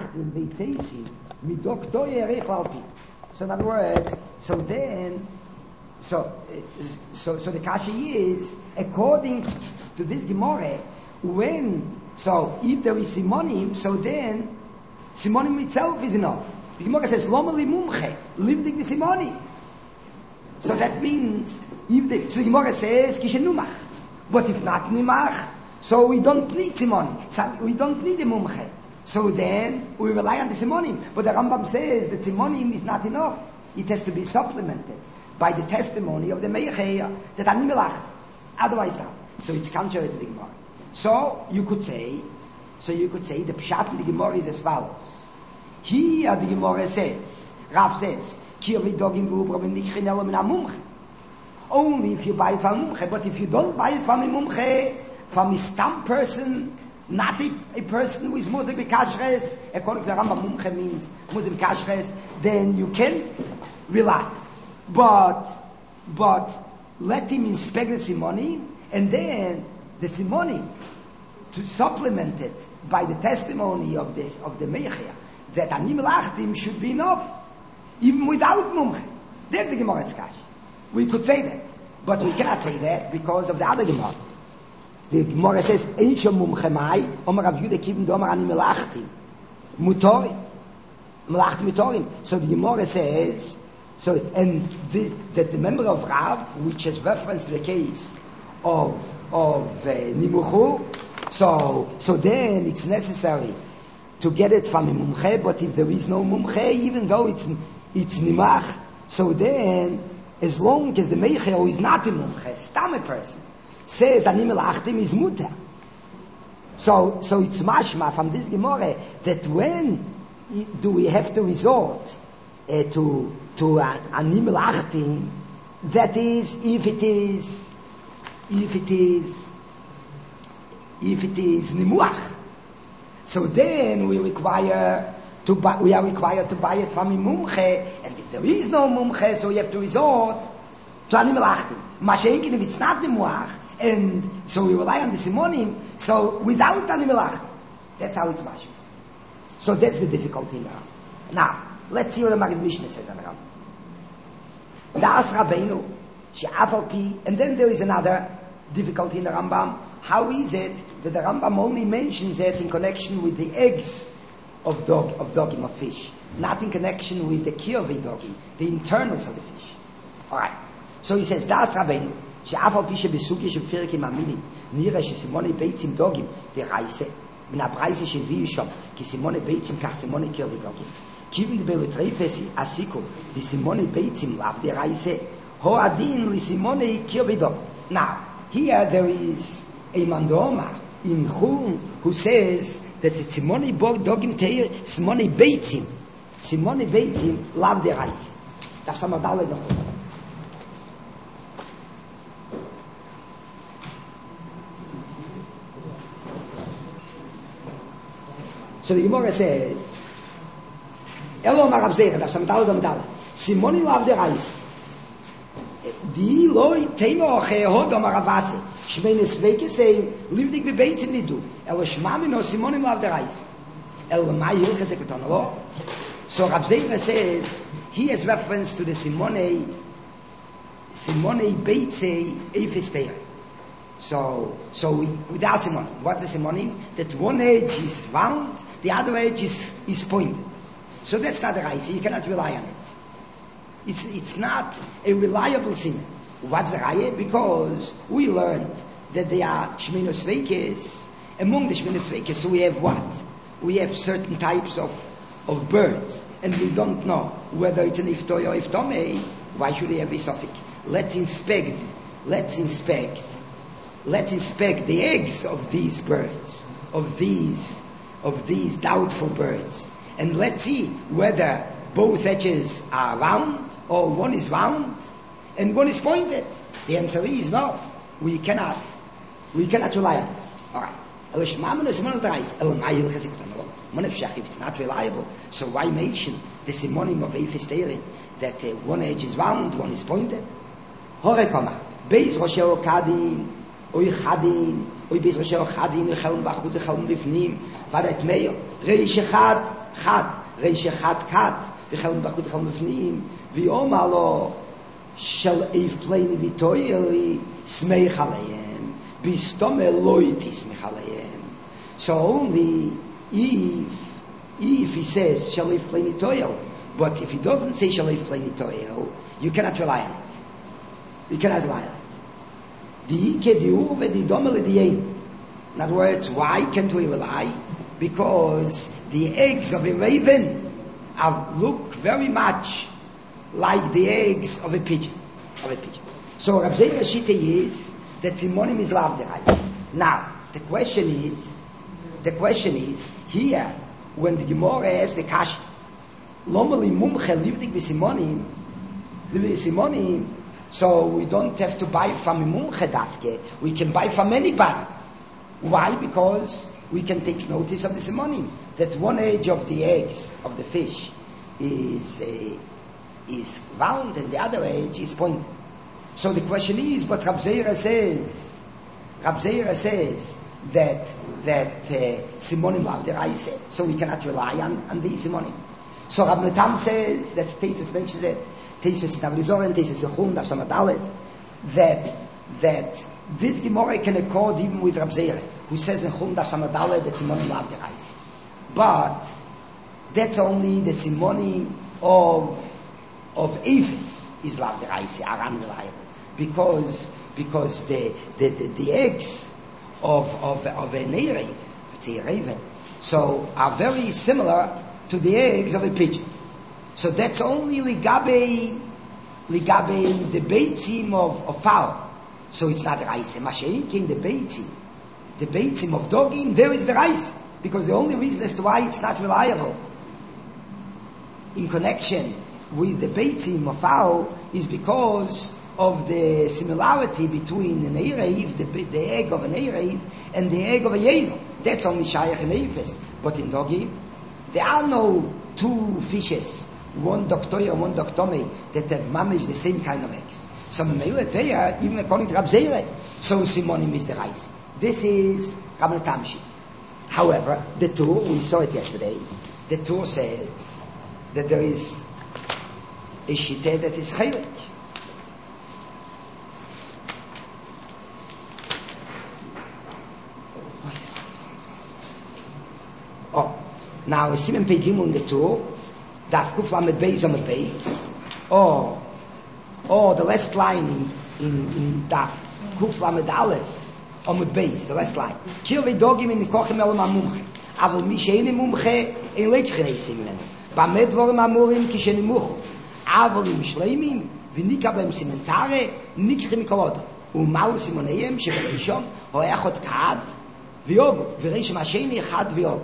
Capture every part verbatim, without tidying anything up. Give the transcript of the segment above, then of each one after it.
achten veitzeisim midok toye rechalti. So in other words, so then, so so so the kasha is according to this Gemara, when so if there is simonim, so then simonim itself is enough. The Gemara says loma li mumche livdik the simoni. So that means if the so the Gemara says kishen numach, but if not numach, so we don't need simoni. So we don't need the mumche. So then we rely on the simonim. But the Rambam says that simonim is not enough. It has to be supplemented by the testimony of the meicheya that ani melach. Otherwise, not. So it's contrary to the Gemara. So you could say, so you could say the pshat in the Gemara is as follows. Here the Gemara says, Rav says, only if you buy it from mumche, but if you don't buy it from a mumche, from a stamp person, not a, a person who is Moshe B'Kashres, according to the Rambam, mumche means Moshe B'Kashres, then you can't rely. But, but let him inspect the simoni, and then the simoni, to supplement it by the testimony of this, of the meichia, that ani melachtim should be enough, even without mumche. That's the Gemara's kash. We could say that, but we cannot say that because of the other Gemara. The Gemara says, "Ein shom mumche mai, Omer Rav Yehuda kibim domer ani melachtim, mutorim, melachtim mutorim." So the Gemara says, so and this, that the member of Rav, which has reference to the case of of uh, nimuchu, so so then it's necessary to get it from a mumche. But if there is no mumche, even though it's it's nimach, so then as long as the meicher who is not a mumche, stam a person, says ani melachtim is muter. So so it's mashma from this Gemara that when do we have to resort uh, to to uh, ani melachtim? That is if it is if it is if it is nimuach. So then we require to buy, we are required to buy it from a mumche, and if there is no mumche, so you have to resort to ani melachtim. Mashenkin, if it's not nimuach, and so we rely on the simonim, so without ani melachtim, that's how it's mashma. So that's the difficulty now. Now let's see what the Maggid Mishnah says on the Rambam. Das Rabbeinu she'afal pi, and then there is another difficulty in the Rambam. How is it that the Rambam only mentions it in connection with the eggs of dog, of dogim, of fish, not in connection with the kirvi dogim, the internals of the fish? All right. So he says, "Das Rabbeinu she'afal pi she'besugi she'b'firkim aminim nira she'simone beitzim dogim de'raise min ha'preise she'viu shom ki simone beitzim kach simone kirvi dogim kivin be'letreifesi asikum di simone beitzim lav de'raise ho adin li simone kirvi dogim." Now here there is a mandoma in Chum who says that it's simoni bog dogim teir simoni beitzim simoni beitzim lav de'raise. Daf samadale noch. So the Gemara says, "Elo marav zeira daf samadale samadale simoni lav de'raise di loy teino cheho do maravase." Shmeines Veke say, live the debates in the do. El Shmami no Simonim lav the rice. El Mai Hilchazekatonalo. So Rab Zeira says, he has reference to the Simone, Simone Beitze Eifesteir. So, so we, without Simone. What's the Simone? That one edge is round, the other edge is, is pointed. So that's not the rice, you cannot rely on it. It's, it's not a reliable Simon. What's the raya? Because we learned that there are Shminos Veikes. Among the Shminos Veikes, so we have what? We have certain types of, of birds, and we don't know whether it's an Iftoy or Iftomei. Why should we have a suffix? Let's inspect, let's inspect, let's inspect the eggs of these birds, of these, of these doubtful birds, and let's see whether both edges are round, or one is round, and one is pointed. The answer is no. We cannot. We cannot rely on it. All right. If it's not reliable, so why mention the simonim of Eifesterin that uh, one edge is round, one is pointed? Horekoma. Beis Rosheo Kadin, Oichadin, Oy bis rosh chadin khalm bachut khalm bifnim, vadet meir, reish chad, chad, reish chad kat, khalm bachut khalm bifnim, vi omalo shall if plain bitoy smei khalayem, bistom eloitis mikhalayem. So only if if he says shall if plain bitoy, but if he doesn't say shall if plain bitoy, you cannot rely on it. You cannot rely on it. In other words, why can't we rely? Because the eggs of a raven are, look very much like the eggs of a pigeon. Of a pigeon. So Rav Zeir Shita is that Simonim is lavderais. Now the question is, the question is here when the Gemara asks the Kash, Lomali mumche livdik b'Simonim, b'Simonim. So we don't have to buy from a mumche dafke. We can buy from anybody. Why? Because we can take notice of the simonim. That one edge of the eggs of the fish is uh, is round and the other edge is pointed. So the question is, but Rab Zeira says, Rab Zeira says that that uh, simonim lav deraisa. So we cannot rely on, on the simonim. So Rab Netam says, that Tesis mentions it, Tesis Navlizoren, Tesis Yechum, Daf Samadalet, that that this Gemara can accord even with Rab Zeira, who says in Chum Daf Samadalet that Simonim lav deraisa. But that's only the Simonim of of Aphis is lav deraisa, are unreliable, because because the the, the, the eggs of of of an Erev, let's say a raven, so are very similar to the eggs of a pigeon. So that's only ligabe, ligabe the beitzim of, of fowl. So it's not rice. Masha'inkin the beitzim, the beitzim of dogim, there is the rice. Because the only reason as to why it's not reliable in connection with the beitzim of fowl is because of the similarity between an erev, the, the egg of an erev, and the egg of a yedel. That's only shayach and efes. But in dogim, there are no two fishes, one doctoya and one doctome, that have mamish the same kind of eggs. Some there, even according to Rab Zeira, so Simonim is the rice. This is Rab Tamshi. However, the Tur, we saw it yesterday, the Tur says that there is a shiteh that is chaylik. Oh, now Simon Pegim on the Tur, Daf Kufla med Beis on the Beis. Oh, oh, the last line in in, in Daf Kufla med Aleph on the Beis, the last line. Kil v'dogim in nikochem elam amumche, aval mi she'ene mumche ein leik genesim menen. Bamed vorim amurim kisheni muchu, aval im shleimim v'nika b'em simentare nikrim kolodo. U'mal simoneyem sheb'rishon ho'echot kad v'yogu v'reishim ha'sheni chad v'yogu.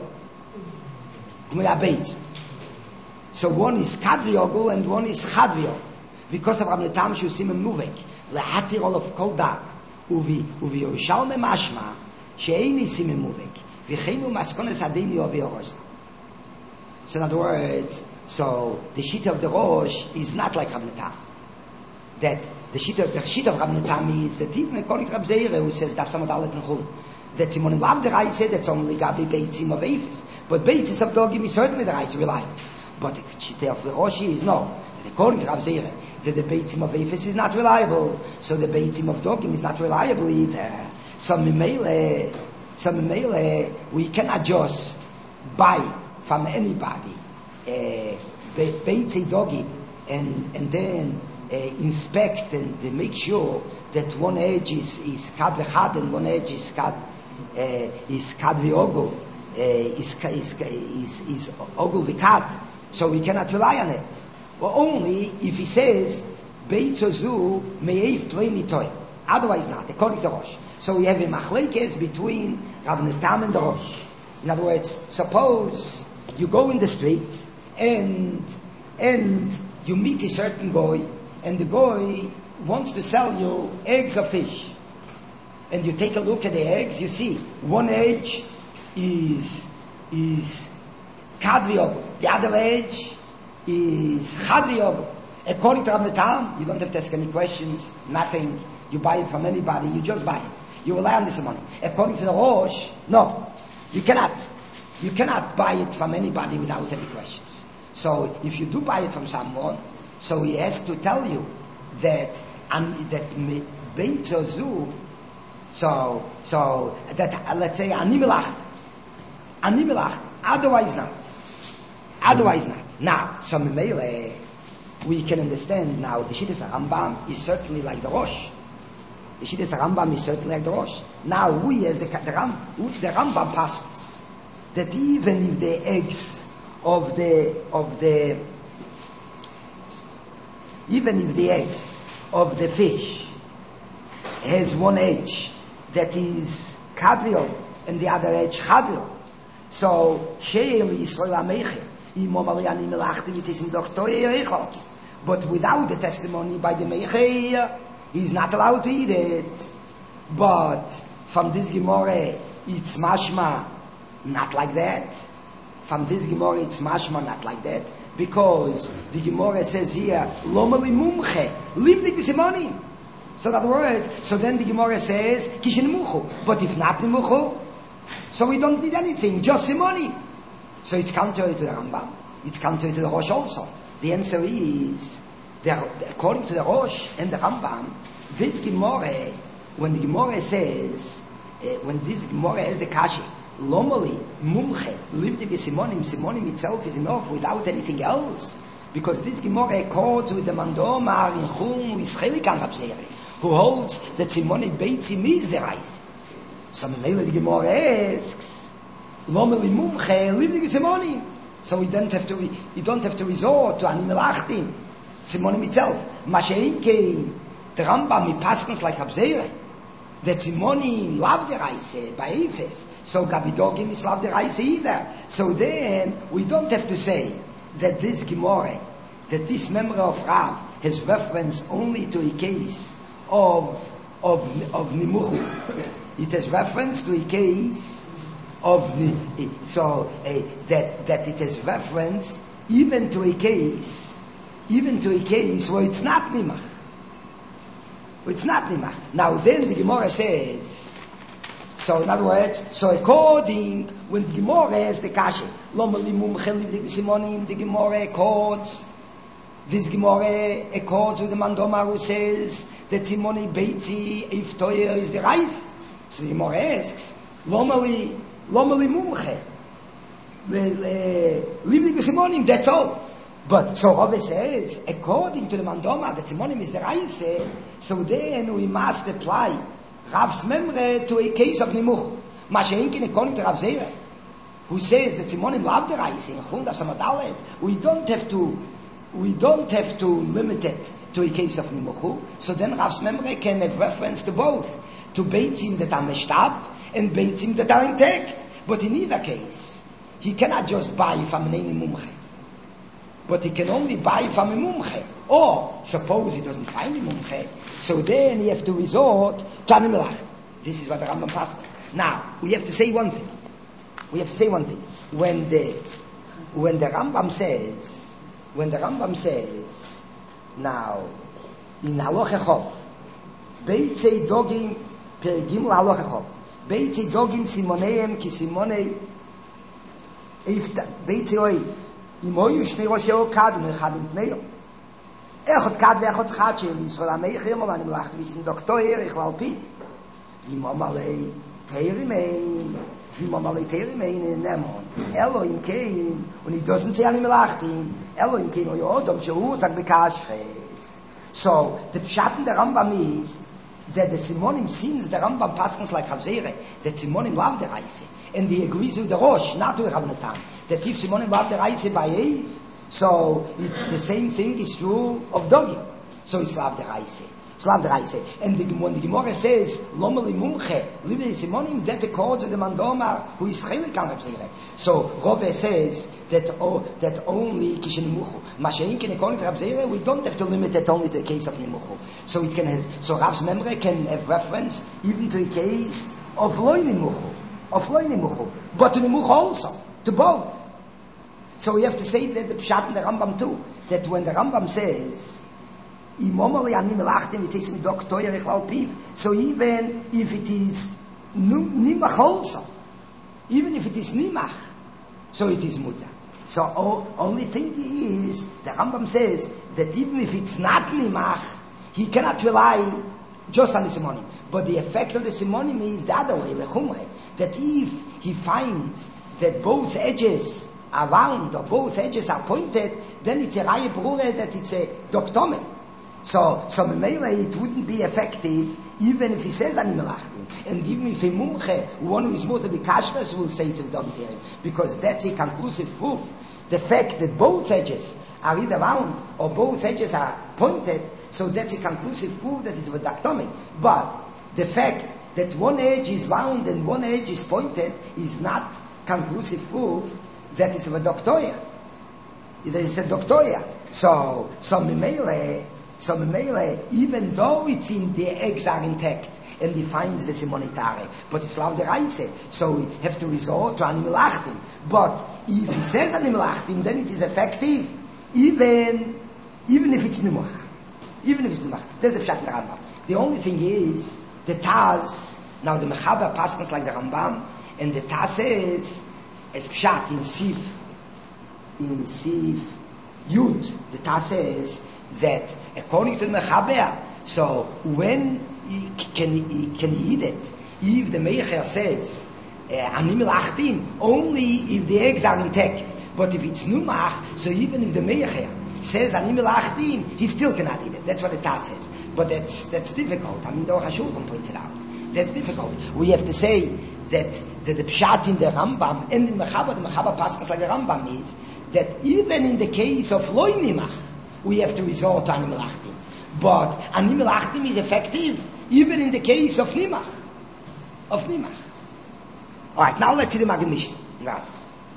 So one is kadviyogul and one is chadviyogul. Because of Rab Netam Shusim and Muvek, lehatir all of kol dag, uvi uvi Yerushalme mashma she'eini sim Muvek, v'cheinu maskones adini ovi Rosh. So in other words, so the shita of the Rosh is not like Rab Netam. That the shita the shita of Rab Netam is that even according to Rab Zeira, who says Daf Samad Aleph Nechum, that Simonim lav deraisa, that's only gabi beitzim of Avis. But beitzis of dogim is certainly the rice reliable. But the shita of the Roshi is no. That according to Rav Zeira, that the beitzim of Aphis is not reliable, so the beitzim of dogim is not reliable either. So mimele, so mimele, we cannot just buy from anybody uh, beitzim dogim and and then uh, inspect and uh, make sure that one edge is is kad v'chad and one edge is kad uh, is kad v'ogul. Uh, is, is, is, is ogul v'kad, so we cannot rely on it. Or only if he says beitzozu meiv plain toy. Otherwise not, according to Rosh. So we have a machlekes between Rab Netam and the Rosh. In other words, suppose you go in the street and and you meet a certain goy, and the goy wants to sell you eggs of fish. And you take a look at the eggs, you see one edge is is kadviyog, the other edge is chadviyog. According to Rab Netam, you don't have to ask any questions, nothing. You buy it from anybody, you just buy it. You rely on the Simonim. According to the Rosh, no. You cannot. You cannot buy it from anybody without any questions. So if you do buy it from someone, so he has to tell you that and that Beit Zozu, so so that uh, let's say animilach, animilach. Otherwise not. Otherwise not. Now, so Mimele, we can understand now. The Shittas Rambam is certainly like the Rosh. The Shittas Rambam is certainly like the Rosh. Now we as the the, Ram, the Rambam passes that even if the eggs of the of the even if the eggs of the fish has one edge that is kadriel and the other edge chadriel, so sheil Yisrael Amecher imomali ani melachtim itzim doctor eichel, but without the testimony by the Mecher, he's not allowed to eat it. But from this Gemara, it's mashma not like that. From this Gemara, it's mashma not like that, because the Gemara says here, lomali mumche, leave the b'simonim. So in other words, so then the Gemara says, kishin muchu. But if not nimuchu, so we don't need anything, just simonim. So it's contrary to the Rambam. It's contrary to the Rosh also. The answer is, according to the Rosh and the Rambam, this Gemara, when the Gemara says, uh, when this Gemara has the kashi, lomali mumche, leave the simonim, simonim itself is enough without anything else. Because this Gemara accords with the Mandomar in Chum Yisraelik and Rabzeri, who holds that Simonim Beitzim is the rice. So the Gemara asks, lomali mumche, leave the simonim. So we don't have to, you don't have to resort to animal achtim, simonim itself. Masha'inkein, the Rambam, he passes like Rabzeri, that simonim love the rice by Efes. So Gabidogim is love the rice either. So then we don't have to say that this Gemara, that this memory of Rav has reference only to a case of of of Nimuchu. It has reference to a case of so uh, that that it has reference even to a case, even to a case where it's not Nimach. It's not Nimach. Now then the Gemara says. So in other words, so according when the Gemara has the kasha, lomali mumche leave the simonim, the Gemara accords. This Gemara accords with the Mandomar who says that simoni beitzi if toyer is the rice. So the Gemara asks, lomali lomali mumche leave the simonim. That's all. But so Rabbi says, according to the Mandomar, that simonim is the rice. So then we must apply Rav's memre to a case of Nimuch. Masha'inkin, according to Rav Zera, who says that Simonim love the rice in Chund of Samadalet, we don't have to, we don't have to limit it to a case of Nimuchu. So then Rav's memre can have reference to both, to Beitzim that are meshtab and Beitzim that are intact. But in either case, he cannot just buy from an Eini Mumche, but he can only buy from a Mumche. Or suppose he doesn't find a Mumche, so then you have to resort to animalach. This is what the Rambam passes. Now, we have to say one thing. We have to say one thing. When the when the Rambam says, when the Rambam says, now, in Halacha Chov, Beitzei Dogim per Gimel Halacha Chov, Beitzei Dogim Simoneim ki Simonei Eifta, Beitzei Oi, Im Oyu Shnei Rosh Eo Kadim Echadim Pneyo. Echot kad ve'echot chad she'el Yisrael Ameich Yomol Ani Melach V'Isin Doktor Erich L'Alpi Yimom Alei Teirimein Yimom Alei Teirimein in Nemon Elohim Kein, and he doesn't say Ani Melachtim, Elohim Kein Oyo Odom Shehu Zag Bekashres. So the pshat in the Rambam is that the Simonim, since the Rambam passes like Chavzere, that Simonim love the Reise, and he agrees with the Rosh, not with Rav Natan, that if Simonim love the Reise by Eiv, so it's the same thing is true of Dogim. So it's Slav the Reise. Slav the Reise. And the, when the Gemara says, Lomali Mumche, Libri Simonim, that accords with the Mandomar, who is Chelik al Rabzeire. So Rove says that oh, that only Kishin Nimuchu. Masha'inkin, according to Rabzeire, we don't have to limit it only to the case of Nimuchu. So it can have, so Rav's memory can have reference even to a case of Loi Nimuchu, of Loi Nimuchu, but to Nimuchu also, to both. So we have to say that the Pshat in the Rambam too, that when the Rambam says Imomali ani melachtim, it says in Doctor Yerich Piv. So even if it is nimach also, even if it is nimach, so it is muta. So o- only thing is, the Rambam says that even if it's not nimach, he cannot rely just on the simonim. But the effect of the simonim is the other way, lechumre, that if he finds that both edges are round or both edges are pointed, then it's a raya brure that it's a doctome. So, so Memele, it wouldn't be effective even if he says ani melachtim, and even if a mumche, one who is supposed to be kashrus, will say it's a dogterim, because that's a conclusive proof. The fact that both edges are either round or both edges are pointed, so that's a conclusive proof that it's a dactomy. But the fact that one edge is round and one edge is pointed is not conclusive proof that it's a doctoria. It is a doctoria. So, so Memele, So Memele, even though it's in the eggs are intact and he finds the simonitare, but it's loud the reise, so we have to resort to animal achtim. But if he says animal achtim, then it is effective, even even if it's nimach, even if it's nimach. There's the pshat in the Rambam. The only thing is the Taz. Now the Mechaber passes like the Rambam, and the Taz says as pshat in Siv in Siv Yud. The Taz says that according to the Mechaber, so when he, can he, can he eat it? If the Meicher says Ani melachtim, only if the eggs are intact. But if it's numach, so even if the Meicher says Ani melachtim, he still cannot eat it. That's what the Taz says. But that's that's difficult. I mean, the Hashulchan pointed out that's difficult. We have to say that, that the pshat in the Rambam and in Mechaber, the Mechaber passes like the Rambam is that even in the case of loy nimach, we have to resort to Ani melachtim. But Ani melachtim is effective even in the case of nimach. Of nimach. Alright, now let's see the Magen Mishnah. Now,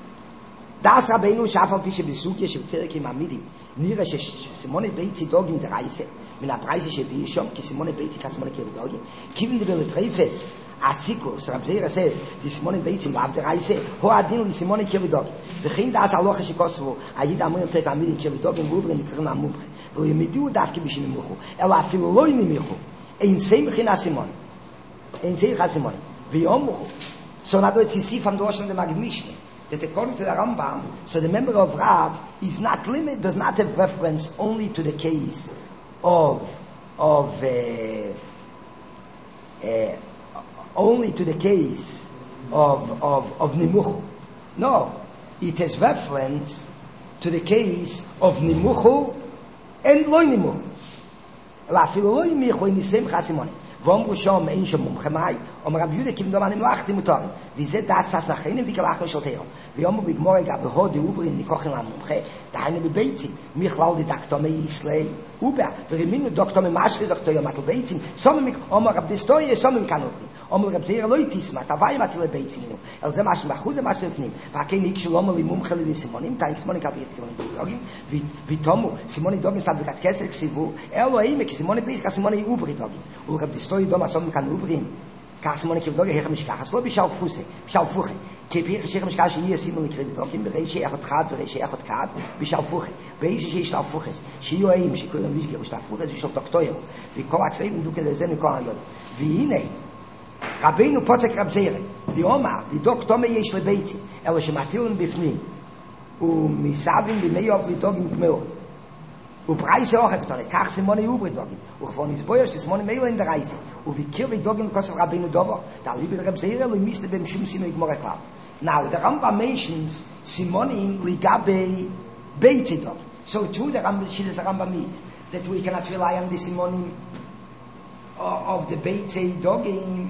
Das Rabbeinu Shafal Pishe Besukye Shemferek Im Amidim Nira Shemone Beitzi Dog in der Reise Min Apreise Shebi Shom Ki Simone Beitzi Ka Simone Kiri Dogim Kivin Dibele Treifes Asiko So Rabzeira says Di Simone Beitzi Lav der Reise Ho Adin Li Simone Kiri Dogim V'chin Das Aloche Shikosvo Ayid Amun Pek Amidim Kiri Dogim V'ubri Nikrin Amubri V'yemidu Davke Bishim Michu Elo Afilu Loi Mimichu Ein Seim Chin Asimon Ein Seim Asimon V'yomuchu So in other words, you see from the Rosh and the Magen Mishnah that according to the Rambam, so the member of Rav is not limited, does not have reference only to the case of of uh, uh, only to the case of of of Nimuchu. No, it has reference to the case of Nimuchu and Lo Nimuchu. La filo Lo Nimuchu in the same chasimoni. Vom Rosham ein shom khmai um Rab Yude kim do man im lacht im tor wie ze das das nach in wie gelach schon teo wie um big morgen gab ho de uber in die kochen am khe da eine bebeitzi mich lau die doktor me islei uber wir min doktor me mach doktor ja matel beitzi so mit um Rab de stoye so mit kan um Rab sehr leute is mat dabei matel beitzi el ze mach mach ze mach fnim va kein ich schon mal im khali wie simon im tags simon kapiert geworden wie wie tomu simon dogin stab das kesse xivu elo ei me simon beis ka simon uber dogin und Rab de stoye do ma so mit kan ubrin Kasmone ke doge hekh mishkach so bi shauf fuse shauf fuche ke bi shekh mishkach shi simon kred do kim bege shi echot khad ve shi echot khad bi shauf fuche be shi shi shauf fuche shi yo im shi kolam vi shauf fuche shi shauf doktoyo vi ko atrem du ke lezen ko an yod vi ine rabenu posek rabzeire di oma di doktor me yesh le beitzi elo she matiln bifnim u misavim bi meyov li dogim gmeot u preise auch eftale kach simone ubri dogin u von is boyes simone mail in der reise u wie kirvi dogin kos rabinu dovo da libe der bzeire li miste bem shum simone gmor klar now the Rambam mentions simone in ligabe beiti dog so to the Rambam she the Rambam means that we cannot rely on the simone of the beiti dogin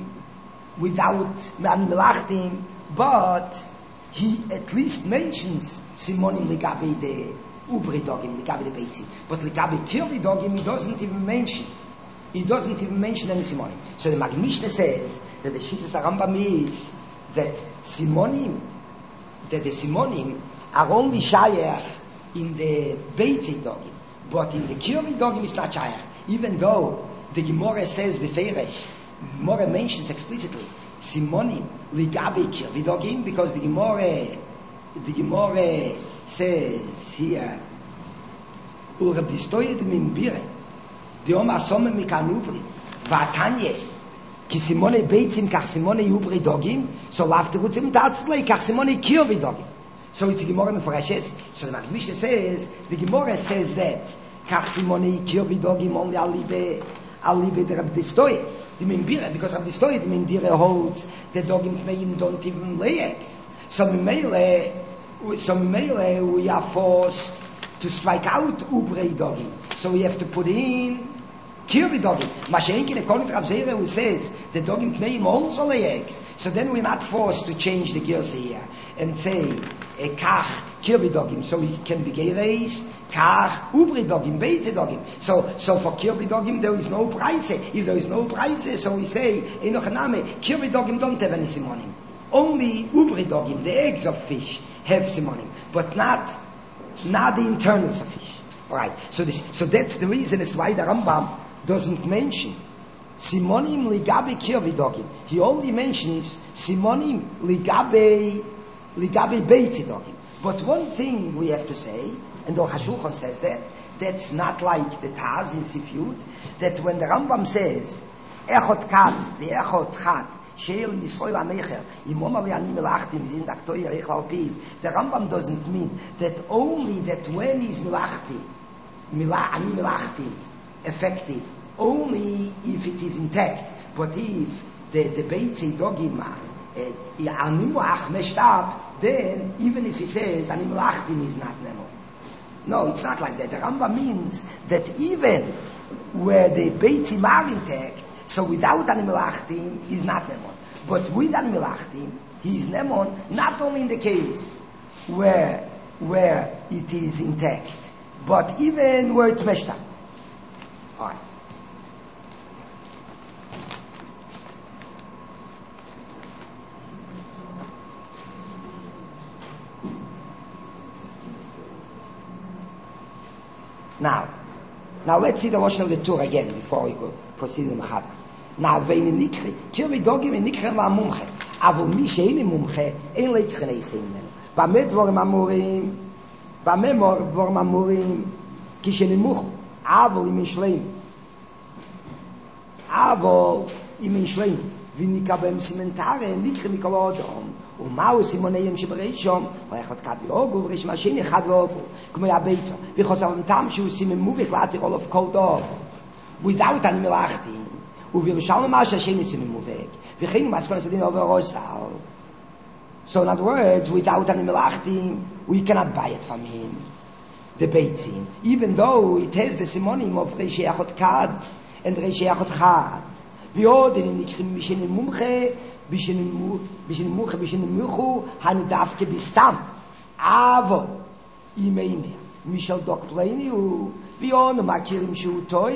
without man melachtim but he at least mentions simone ligabe de Ubri dogim, likabe the beitzi. But likabe kirvi dogim, he doesn't even mention. He doesn't even mention any simonim. So the Magen Mishnah says that the Shittas Rambam is that simonim, that the simonim are only shayach in the beitzi dogim, but in the kirvi dogim is not shayach. Even though the Gemara says beferesh, Gemara mentions explicitly simonim likabe kirvi dogim because the Gemara, the Gemara says here Ur Rab Distoye de Mimbire Die Oma Somme Mikan Ubri, war Tanje, ki Simone Beitzim, kach Simone Ubri Dogim, so laft er uns im Tatzlei, kach Simone Kirvi Dogim. So it's the Gemara Mefarashes. So the Mishnah says, the Gemara says that, kach Simone Kirvi Dogim, only alibe, alibe der Abdistoye. The Mimbira, because of the story, the Mindira holds the Dogim Kmeim don't even lay eggs. So Mimele, so Mimele, we are forced to strike out Ubrei Dogim. So we have to put in Kirvi Dogim. Mashenki, the Konik Rabzeira, who says the Dogim Kmeim also lay eggs. So then we're not forced to change the Girse here and say, a Kach Kirvi Dogim, so we can be Gereis, Kach Ubrei Dogim, Beite Dogim. So, so for Kirvi Dogim there is no price. If there is no price, so we say, Enoch Name, Kirvi Dogim don't have any simonim. Only Ubrei Dogim, the eggs of fish, have simonim, but not, not the internals of fish. Alright, so this, so that's the reason as why the Rambam doesn't mention simonim ligabe Kirvi Dogim. He only mentions simonim ligabe ligabe Beite Dogim. But one thing we have to say, and the Hashulchan says that, that's not like the Taz in Sifyut, that when the Rambam says, Echot Kat, the Echot Kat, Sheil Yisrael HaMecher, Imom Ali Ani Melachtim, Zin Daktoy Yerich Lalpiv, the Rambam doesn't mean that only that when he's Melachtim, Ani Melachtim, effective, only if it is intact, but if the, the Beitzi Dogim, Ani Melach meshed up, then even if he says Ani Melachtim is not Nemo. No, it's not like that. The Rambam means that even where the Beitzim are intact, so without Ani Melachtim, he's not Nemon. But with Ani Melachtim, he is Nemon, not only in the case where, where it is intact, but even where it's meshed up. All right. Now, now let's see the Lashon of the Tur again before we go proceed in the Mechaber. Now, vein in Nikri, Kirvi Dogim in Nikri la Mumche, aber mi shein in Mumche, ein leit chenei sein men. Bamet dvorim amurim, bamet dvorim amurim, ki shenimuch, aber im Shleim, aber im Shleim, v'nika beim Simentare, Nikri mikol Odom, ומהו סימוניים שבראש שם, ואיך עוד קד ואוגו, וראש משין אחד ואוגו, כמו יביצה, וחוסר למתם שהוא סיממו בכלת ירול of כל דוב, without אני מלאכתי, ובירושלנו מה שהשני סיממו weg, וכן מסכון הסדין עובר ראש סל. So in other words, without אני מלאכתי, we cannot buy it from him, the beitzin, even though it has the סימונים of ראש אחד קד, and ראש אחד חד, ועוד אני נקרים משין מומחה, בשביל בשביל מוח בשביל מוחו הנדף כבסתם אבל ימינה מישל דוק פלייני הוא ויון מכירים שהוא טועה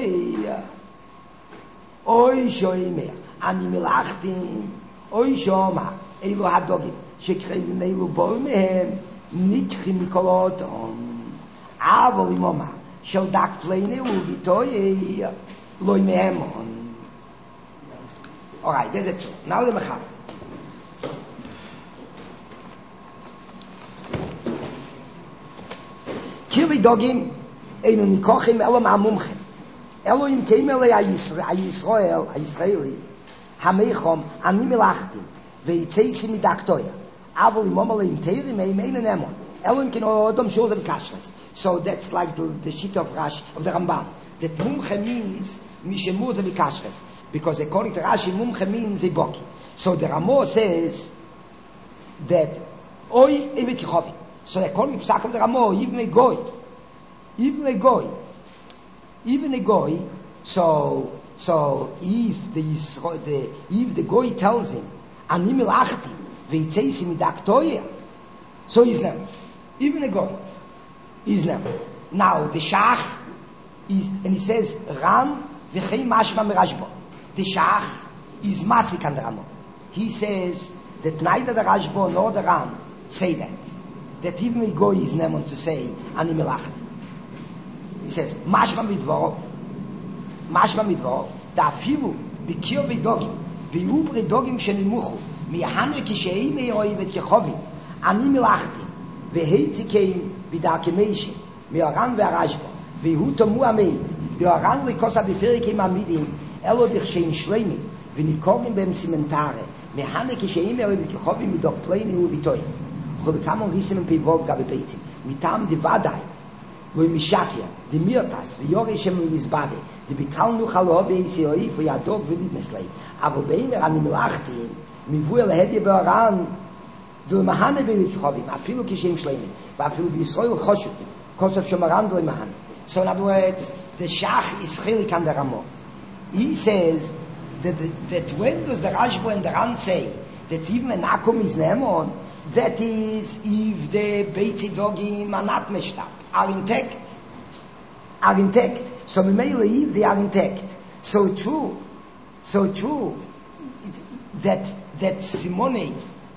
אוי שוימר אני מלאכתי אוי שומה אלו הדוגים שקראים אלו בואו מהם נקרים מכל אדם אבל ימומה של דק פלייני הוא וטועה לא מהם all right, there's it. Now the Mechaber. Kirvi Dogim einu nikochim elo ma'amumchem. Elo im keim ele ha-Yisrael, ha-Yisraeli, ha-meichom, ani melachtim, ve'itzeisi midaktoya. Avol im omale im teirim eim einu nemon. Elo im ken odom shulzem kashres. So that's like the, the sheet of Rashi, of the Rambam. That mumche means mishemur ze mikashres. Because according to Rashi, mumche means a boki. So the Ramo says that oy evet kichovi. So according to Psak of the Ramo, even a goy, even a goy, even a goy. So so if the the if the goy tells him ani melachti veitzeisi midaktoya, so he's never. Even a goy, he's never. Now the shach is, and he says ram v'chei mashma merashbo. The Shach is Masik and Ramo. He says that neither the Rashbo nor the Ram say that. That even a Goy is Nemon to say Ani Melach. He says, Mashma Midvoro, Mashma Midvoro, Da Afilu, Bikir Vidogim, Viubri Dogim Shenimuchu, Mihane Kisheim Eiroi Vet Yechovim, Ani Melachtim, Veheitikeim Vidakemeshim, Meoran Verashbo, Vihu Tomu Ameid, Yoran likosa bifirike mamidim, elo dich shein shleimi, v'nikorim bem simentare, mehane kisheim elo v'kichovim midok pleini u v'toy. Chol bekamon risen und pivog gabe beitzim, mitam di vadai, lo mishakia, di mirtas, v'yori shem mizbade, di bital nu chalobe isioi, v'yadog v'lidneslei, avo beimer ani milachtim, mivu el hedye be'oran, du mahane v'kichovim, afilu kisheim shleimi, v'afilu v'yisroel choshet, kosef shomaran do mahane. So in other words, the Shach is chilik on the Ramo. He says that, that when does the Rashba and the Ran say that even an Akum is Nemon, that is if the Beitzi Dogim are not meshed up, are intact, are intact. So we may leave, they are intact. So true, so true that that Simone,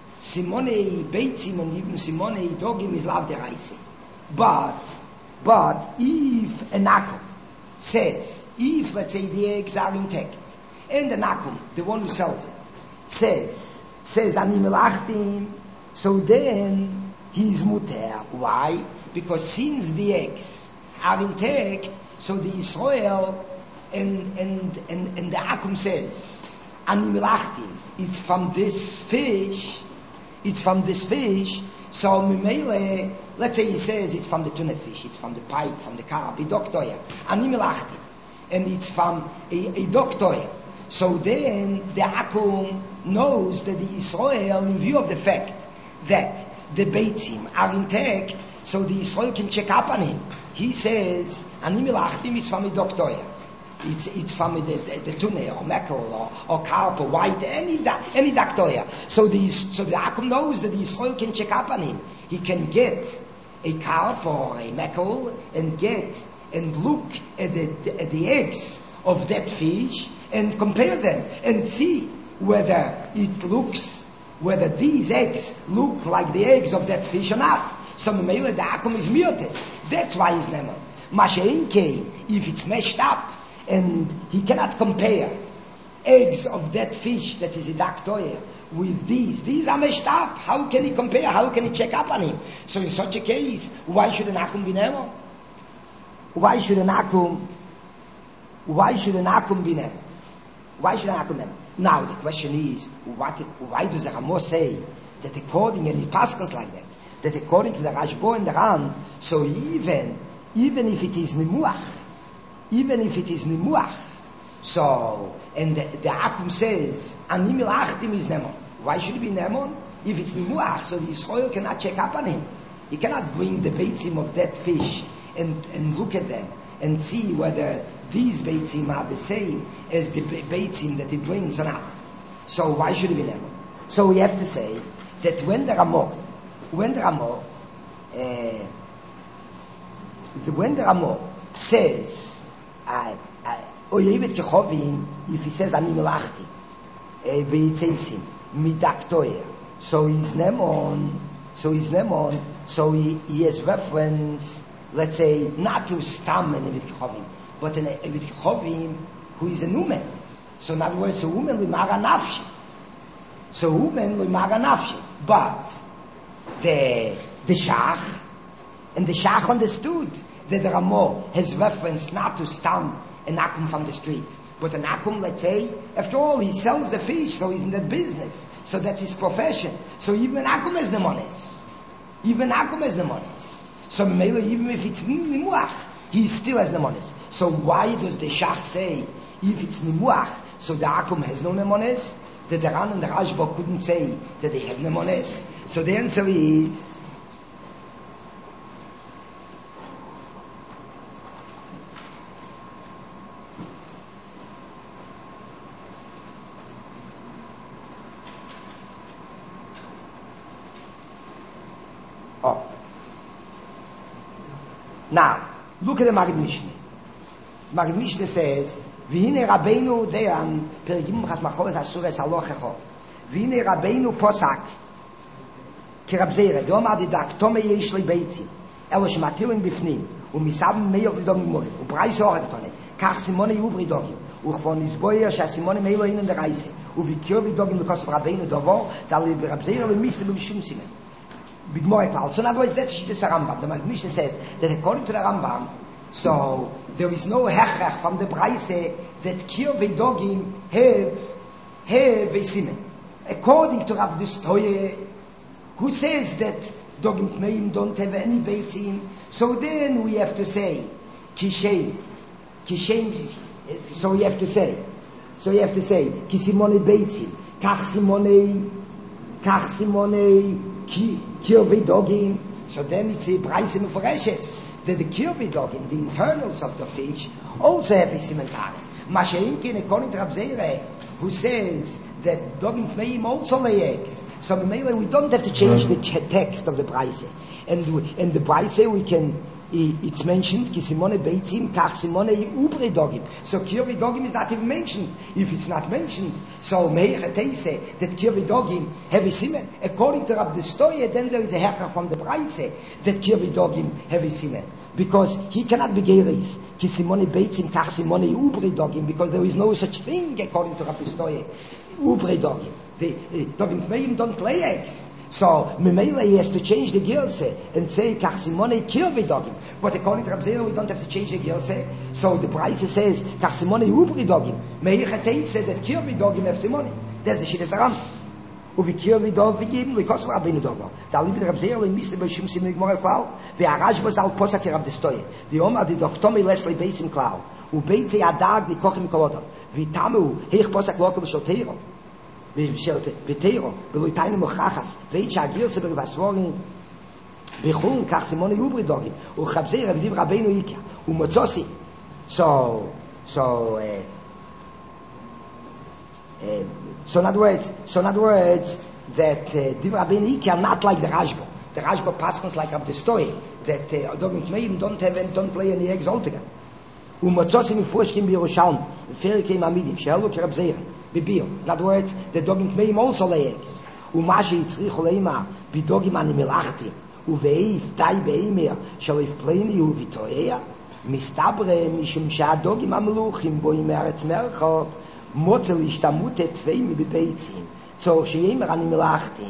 Simone Beitzim and even Simone Dogim is lav deraisi. But But if an akum says, if let's say the eggs are intact, and an akum, the one who sells it, says, says ani melachtim, so then he's muter. Why? Because since the eggs are intact, so the Israel and and and, and the akum says ani melachtim, it's from this fish, it's from this fish. So Mimele, let's say he says it's from the tuna fish, it's from the pike, from the carp, a doctor, ani melachtim, and it's from a, a doctor. So then the akum knows that the Israel, in view of the fact that the beitzim are intact, so the Israel can check up on him. He says ani melachtim is from a doctor. It's it's from the, the, the tuna or mackerel or, or carp or white, any any doctor. So the so the akum knows that the Israel can check up on him. He can get a carp or a mackerel and get and look at the, the at the eggs of that fish and compare them and see whether it looks whether these eggs look like the eggs of that fish or not. So maybe the akum is muted. That's why he's never. Masheinke, if it's meshed up. And he cannot compare eggs of that fish that is a daktoyer with these. These are meshed up. How can he compare? How can he check up on him? So in such a case, why should an akum be nemo? Why should an akum? Why should an akum be nemo? Why should an akum nemo? Now the question is, what, why does the Ramo say that according and he passes like that? That according to the Rashbo and the Ran, so even even if it is nimuach. Even if it is nimuach, so and the, the akum says ani melachtim is nemon. Why should it be nemon? If it's nimuach, so the Israel cannot check up on him. He cannot bring the beitzim of that fish and and look at them and see whether these beitzim are the same as the beitzim that he brings or not. So why should it be nemon? So we have to say that when the Ramo, when the Ramo, uh, the when the Ramo says. I, I, if he says ani melachti, veitzeisim midaktoyer, so he's nemon, so he's nemon, so he, he has reference, let's say, not to stam and evikchovim, but an evikchovim who is a numen. So in other words, a woman limara nafshi. So woman limara nafshi, but the the shach and the shach understood. That the Ramo has reference not to stam an akum from the street, but an akum, let's say, after all, he sells the fish, so he's in that business, so that's his profession. So even an akum is nemones. Even akum is nemones. So maybe even if it's nimuach, he still has nemones. So why does the Shach say if it's nimuach, so the akum has no nemones? That the Ran and the Rashba couldn't say that they have nemones. So the answer is. Oh. Now, look at the Magid Mishneh. Magid Mishneh says, "V'hine Rabbeinu de'an perigim chasmachoves asures halochecho. V'hine Rabbeinu posak ki Rab Zeira de'omar didak tome yesh lebeitzim elo shematilin bifnim u'misavim meyov lidogim morim u'preis horet tone kach simone yubri dogim u'chvon izboyer she'asimone meilo inen dereise u'vikyo vidogim lekos Rabbeinu dovo dal Rab Zeira lemisle b'mishum simen." Big more. So in other words, that's the Rambam. The Magid Mishneh says that according to the Rambam, So there is no hechrach from the Braise that kirvei dogim have have a simen. According to Rav Distoye, who says that dogim tmeim don't have any beitzim, so then we have to say kishem, kishem. So we have to say, so you have to say kisimone beitzim, kach simone, kach simone ki kirvei dogim. So then it's a Braise mufreshes that the kirvei dogim, the internals of the fish, also have a simentare. Masha'inkin, according to Rav Zeire, who says that dogim tmeim also lay eggs. So we don't have to change the text of the Braise. And in the Braise we can, it's mentioned, ki simone beitzim, kach simone ubre dogim. So kirvei dogim is not even mentioned. If it's not mentioned, so meiche say that kirvei dogim have a simen. According to Rav Distoye, then there is a hecher from the Braise that kirvei dogim have a simen. Because he cannot be geris, ki simone beitzim, kach simone ubre dogim, because there is no such thing according to Rav Distoye. Ubre dogim. The uh, dogim tmeim don't lay eggs. So Memela he has to change the girse and say kach simone kirvei dogim. But according to Rav Zeira, we don't have to change the girse. So the Braise says kach simone ubre dogim. Meichatein said that kirvei dogim have simone. That's the shittas aram. Uvi kirvei dogim because Rav Beinu dogim. Da liebe Rav Zeira in Mister Bashum Simig Moral Klau. Ve Arashba zal posak Rav Distoye. The Omar the Doktome Leslie Beisim Klau. U Beitze Adag the Kochim Kolodam. Vitamu heich posak lokal sholtero. Vitero, beloitayne mochachas, veit shagirse bervasvorin, vichun kach simone ubri dogim, u chabzei rabdiv rabbeinu ikya, u motzosi. So, so, uh, uh, so in other words, so in other words, that uh, div rabbeinu ikya not like the Rashba. The Rashba passes like up the story that uh, dogim tmeim don't have and don't play any eggs altogether. U motzosi mifushkim b'Yerushalmi, v'ferikei mamidim, she'elu kerabzei. In other words, the dogim tmeim also lay eggs. Umashi yitzrich leima bidogim ani melachti uveiv dai beimer shalif pleini uvitoya mistabre mishum shadogim amluchim boim meretz merchot motzel ishtamute tveim bebeitzim so sheimer ani melachti.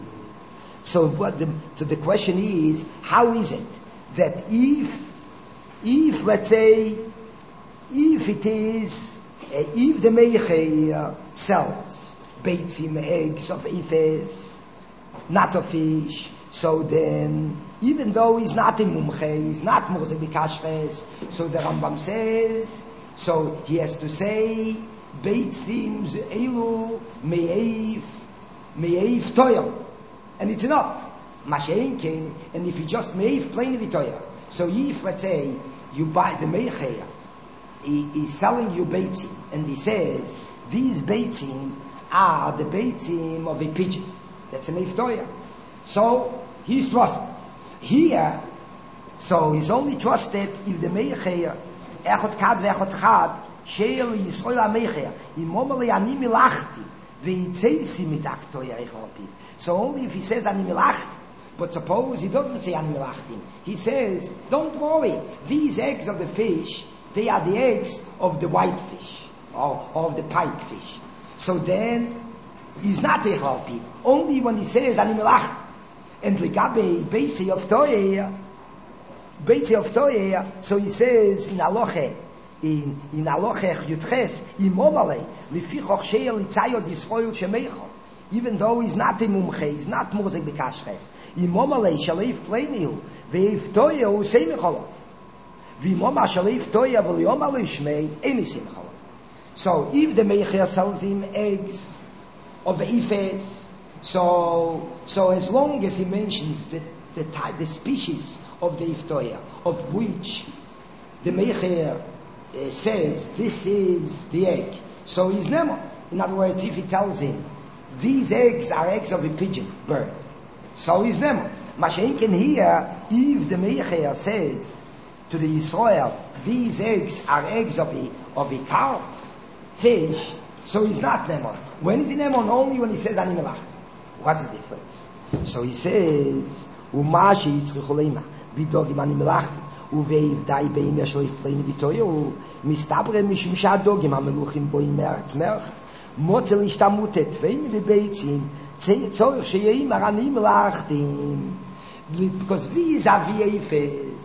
So what the so the question is, how is it that if if let's say if it is Uh, if the meiche uh, sells beitzim, eggs of ifes, not of fish, so then even though he's not in mumche, he's not moze b'kashres, so the Rambam says, so he has to say beitzim elu meiv meiv toyel, and it's enough. Mashein came, and if he just meiv plain v'toyel, so if let's say you buy the meiche. He is selling you beitzim, and he says these beitzim are the beitzim of a pigeon. That's a meiftoya. So he's trusted here. So he's only trusted if the meicher echot kad ve'echot chad sheil yisrael ha-meicher imomali ani milachti ve'itzeisi mit aktoya echolapi. So only if he says ani milachti. But suppose he doesn't say ani milachti. He says, don't worry, these eggs of the fish, they are the eggs of the white fish, or of the pipe fish. So then, he's not Echal Pi. Only when he says, Ani Melach, and Legabe, Beitze of Toye, Beitze of Toye, so he says in Aloche, in, in Aloche Yutches, Imomale, Lefichoch Sheel Litzayot Yisroel Shemecho, even though he's not a Mumche, he's not Mozek Bekashres, Imomale, Shaleif Pleinihu, Veif Toye, Usemecholo. So if the Meicher sells him eggs of the Ifes, so so as long as he mentions the the, the species of the Iftoya, of which the Meicher uh, says this is the egg, so he's Nemo. In other words, if he tells him these eggs are eggs of a pigeon bird, so he's Nemo. Mashen can hear if the Meicher says to the Yisrael, these eggs are eggs of a, of a cow, fish, so he's not Nemon. When is he Nemon? Only when he says Ani Melach. What's the difference? So he says, Umashi yitzricholeima, bidogim Ani Melach, uveiv dai beim yashloif pleini vitoyo, mistabre mishum shadogim ameluchim boim meretz merch, motzel ishtamutet, veim vibeitzim, tzorich sheyeim Ani Melachtim, because these are V A Fs.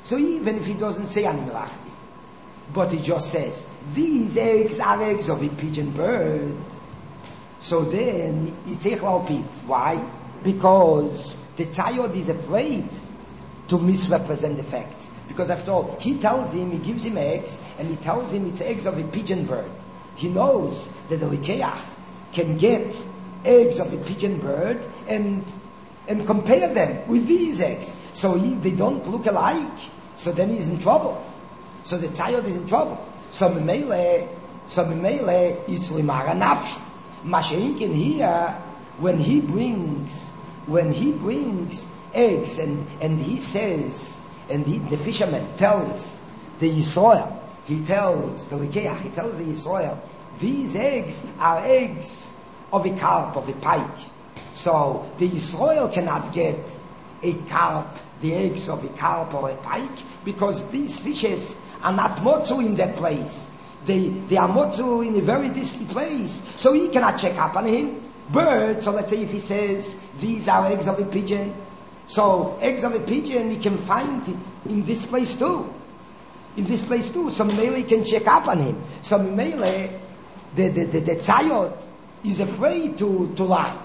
So even if he doesn't say ani melachti, but he just says, these eggs are eggs of a pigeon bird, so then it's echlal. Why? Because the tzayod is afraid to misrepresent the facts. Because after all, he tells him, he gives him eggs, and he tells him it's eggs of a pigeon bird. He knows that the likeach can get eggs of a pigeon bird and and compare them with these eggs. So if they don't look alike, so then he's in trouble. So the tzayod is in trouble. So memele, so memele, it's limara nafsh. Masha'inkin here, when he brings, when he brings eggs, and, and he says, and he, the fisherman tells the Yisrael, he tells the Likeach, he tells the Yisrael, these eggs are eggs of a carp, of a pike. So the Yisrael cannot get a carp, the eggs of a carp or a pike, because these fishes are not motzu in that place. They, they are motzu in a very distant place, so he cannot check up on him. Bird, so let's say if he says, these are eggs of a pigeon, so eggs of a pigeon he can find it in this place too. In this place too. So Mele can check up on him. So Mele, the, the, the, the tzayot is afraid to, to lie.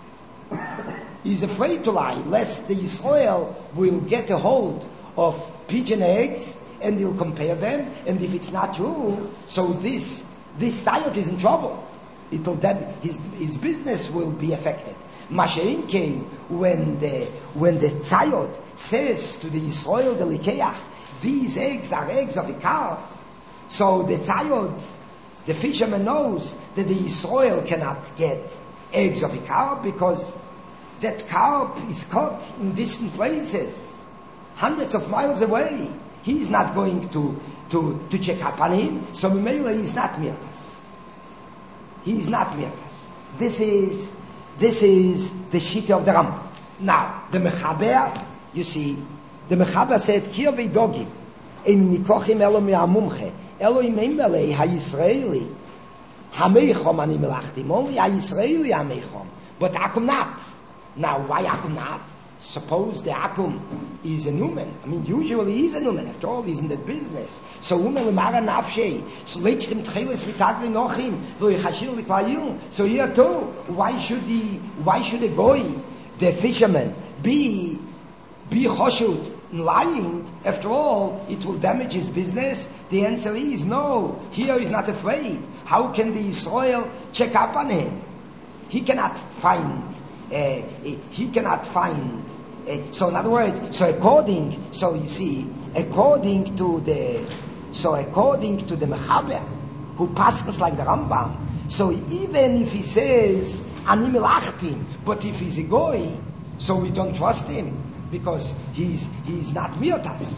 He's afraid to lie, lest the Yisrael will get a hold of pigeon eggs, and he'll compare them, and if it's not true, so this this tzayot is in trouble. It'll then his his business will be affected. Masha'in came when the when the tzayot says to the Yisrael the Likeach, these eggs are eggs of a carp. So the tzayot, the fisherman knows that the Yisrael cannot get eggs of a carp because that carp is caught in distant places, hundreds of miles away. He's not going to, to, to check up on him, so Mimele is not mirtas. He is not mirtas. This is, this is the shita of the Rambam. Now, the Mechaber, you see, the Mechaber said, Kir v'dogim, in nikochim elo me'amumche, elo imemele ha-Yisraeli, ha-meichom ani melachtim, only ha-Yisraeli ha-meichom, but Akum not. Now, why Akum not? Suppose the Akum is a Numen. I mean, usually he's a Numen. After all, he's in that business. So, Umen lemara nafshei. So, leichim tcheles vitagli nochim. Lo yichashir likvayil. So, here too, why should the, why should the goy, the fisherman, be, be choshut, lying? After all, it will damage his business. The answer is no. Here he's not afraid. How can the Yisrael check up on him? He cannot find Uh, he cannot find. Uh, so in other words, so according, so you see, according to the, so according to the Mechaber, who passes like the Rambam, so even if he says ani melachtim, but if he's a goy, so we don't trust him because he's he's not mirtas.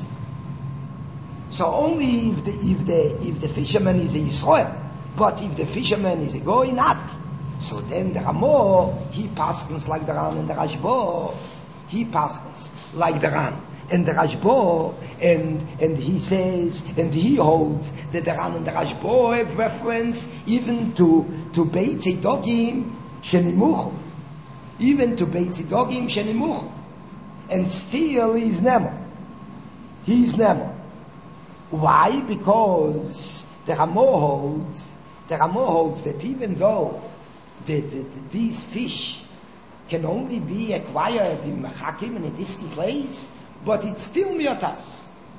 So only if the if the if the fisherman is a Yisrael, but if the fisherman is a goy, not. So then the Ramo, he paskens like the Ran and the Rashbo, he paskens like the Ran and the Rashbo, and and he says, and he holds that the Ran and the Rashbo have reference even to to Beit Zedogim Shenimuchu, even to Beit Zedogim Shenimuchu, and still he's Nemo. He's Nemo. Why? Because the Ramo holds, the Ramo holds that even though The, the, the, these fish can only be acquired in Machakim in a distant place, but it's still miotas.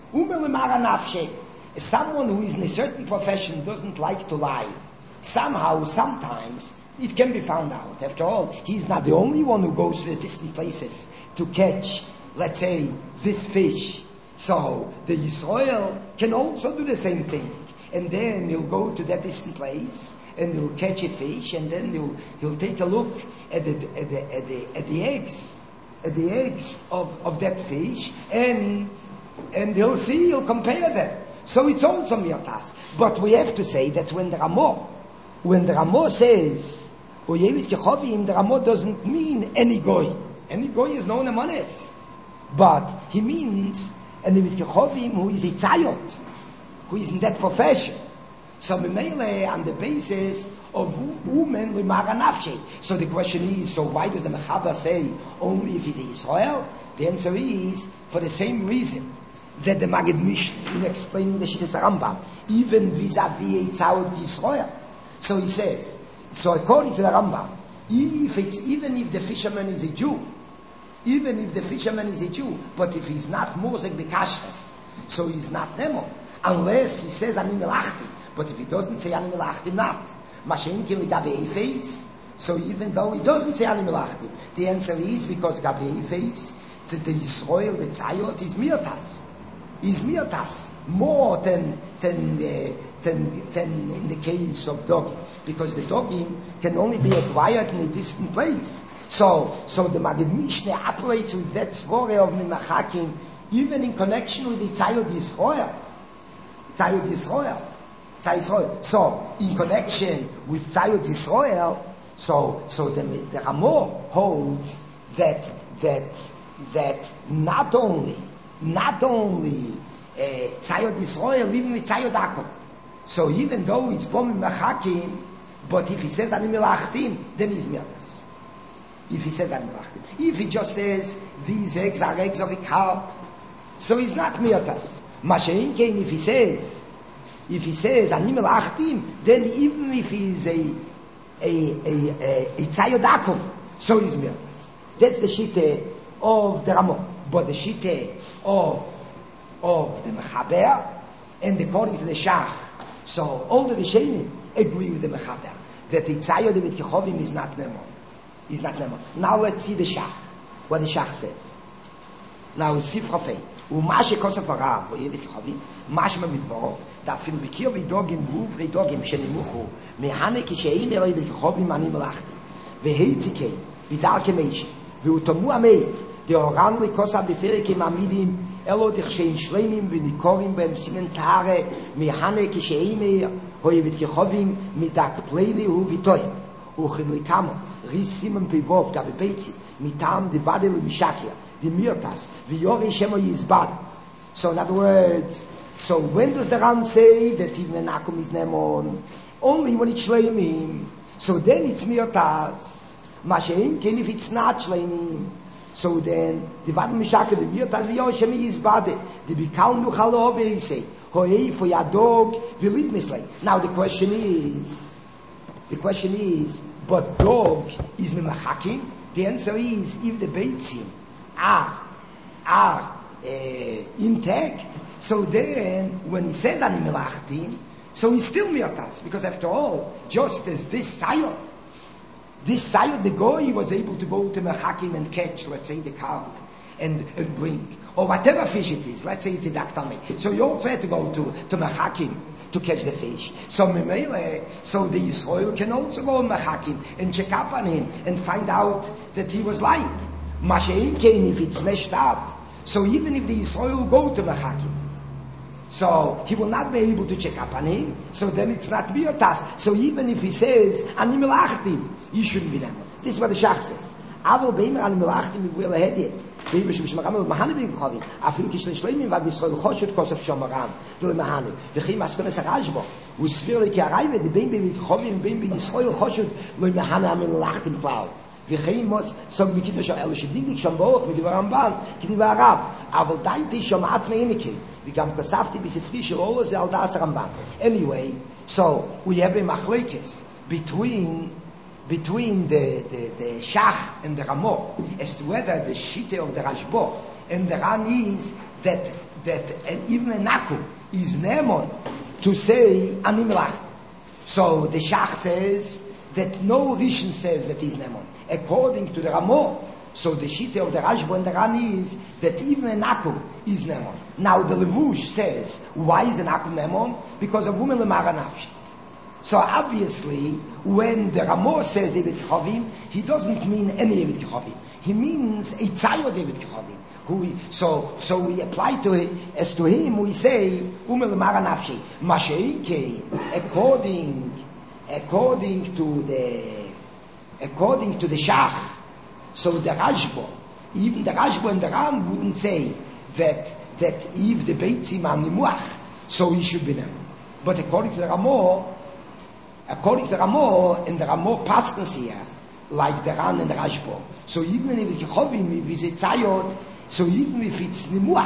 Someone who is in a certain profession doesn't like to lie. Somehow, sometimes, it can be found out. After all, he's not the only one who goes to the distant places to catch, let's say, this fish. So, the Yisrael can also do the same thing. And then he'll go to that distant place, and he'll catch a fish, and then he'll he'll take a look at the at the at the, at the eggs, at the eggs of, of that fish, and and he'll see, he'll compare them. So it's also mirtas. But we have to say that when the Ramo, when the Ramo says Oyevit Kechovim, the Ramo doesn't mean any goy. Any goy is known amones, but he means an Oyevit Kechovim who is a tzayot, who is in that profession. So Mimele on the basis of women limara nafshei. So the question is, so why does the Mechaber say only if he's Israel? The answer is for the same reason. that the Magid Mishnah in explaining the Shittas Rambam, even vis-a-vis Eitzahot Yisroel. So he says, so according to the Rambam, if it's, even if the fisherman is a Jew, even if the fisherman is a Jew, but if he's not Mosek B'Kashres, so he's not Nemo, unless he says Ani Melachtim, but if he doesn't say Ani Melachtim, not. Mashen Kin Gabi Eifeis, so even though he doesn't say Ani Melachtim, the answer is because Gabi Eifeis, to the Yisroel, the Tzayot, is Mirtas. Is Mirtas. More than, than, uh, than, than in the case of Dogim. Because the Dogim can only be acquired in a distant place. So, so the Magid Mishnah operates with that svore of Mimachakim, even in connection with the Tzayot Yisroel. Tzayot Yisroel. Tzayot Yisroel. So, in connection with Tzayot Yisroel, so, so the, the Ramor holds that, that, that not only, not only, uh, Tzayot Yisroel, even with Tzayot Akom. So, even though it's Bom Mimachakim, but if he says Ani Melachtim, then he's Mirtas. If he says Ani Melachtim. If he just says, these eggs are eggs of a cow, so he's not Mirtas. Mashein Kein, if he says, if he says Ani Melachtim, then even if he's a, a, a, a, a Tzayodakum, so he's Mirtas. That's the Shitte of the Ramon. But the Shitte of, of the Mechaber, and according to the Shach, so all the Rishonim agree with the Mechaber, that the Tzayod David Kechovim is not Nemo. Is not Nemo. Now let's see the Shach. What the Shach says. Now Sifra Fei. ומה שכוסף הרב, וידע כחובים, משמע מדברו, דאפילו בקיר ודוגים גוברי דוגים שנמוכו, מהנה כשאין אלוהי בכחובים אני מלאכתי, והייציקי, ודל כמישי, והוא תמו המית, דאורן לכוסף בפרקים עמידים, אלו דחשאים שלמים וניקורים בהם סימן תארה, מהנה כשאין אלוהי בכחובים, מדק פלילי הוא ביטוי, וכליקמו, ריס סימן פיבוב, דאבי ביצי, מטעם דבדל ומשקיה, the mirtas, the yori shemo yizbad. So in other words, so when does the Ram say that even Akum is Nemon? Only when it's shleimim. So then it's mirtas. Mashein ken if it's not shleimim. So then the vad mishaka the mirtas the yori shemo yizbad. The bikal nuchalo be say hoei for yadog vilit mislay. Now the question is, the question is, but dog is mimachakim. The answer is if the beitzim are, are uh, intact, so then when he says Ani Melachtim, so he's still Mirtas, because after all, just as this Sayot, this Sayot, the Goy was able to go to Mechakim and catch, let's say, the carp, and, and bring, or whatever fish it is, let's say it's a Daktame. So you also had to go to, to Mechakim to catch the fish. So Memele, so the Yisroel can also go to Mechakim and check up on him and find out that he was lying. Mashein Kain, if it's meshed up, so even if the Yisroel will go to Mechakim, so he will not be able to check up on him, so then it's not Biotas. So even if he says, Ani Melachtim, he shouldn't be them. This is what the Shach says. Avo beimer Ani Melachtim, if we'll ahead yet. Beimer Shemashmaram, Mahane bin Kechovim, Afil Kishlen Shleimim, Vav Yisroel Choshut Kosef Shomaram, do Mahane. V'chim Askones HaRashbo, U'svir Leki Arayve, the Bein Bein Kechovim, Bein Bein Yisroel Choshut, Lo Mahane Ani Melachtim Klau. וכן מוס סוג בקיצור של אלו שדידיק שם ברוך מדבר רמב"ן כדבר הרב אבל דייתי שם עצמי איניקי וגם כספתי בספרי של אולו זה על דעת הרמב"ן anyway so we have a machlekes between between the, the, the Shach and the Ramah as to whether the Shite of the Rashbo and the Ran is that that and even an Akum is Nemon to say Ani Melach. So the Shach says that no Rishon says that he's Nemon. According to the Ramah, so the Shite of the Rashbo and the Ran is that even an Akum is Nemon. Now the Levush says, why is an Akum Nemon? Because of woman Lemara Nafshi. So obviously, when the Ramah says Eved Kechovim, he doesn't mean any Eved Kechovim. He means a Tzayod Eved Kechovim. Who we, so, so we apply to it, as to him, we say, Ume Lemara Nafshi. Masheike, according, according to the According to the Shach, so the Rashbo, even the Rashbo and the Ran wouldn't say that that if the Beitzim are Nimuach, so he should be them. But according to the Ramah, according to the Ramah, and the Ramah Paskins here, like the Ran and the Rashbo, so even if it's Kechovim, if it's a Tzayot, so even if it's Nimuach,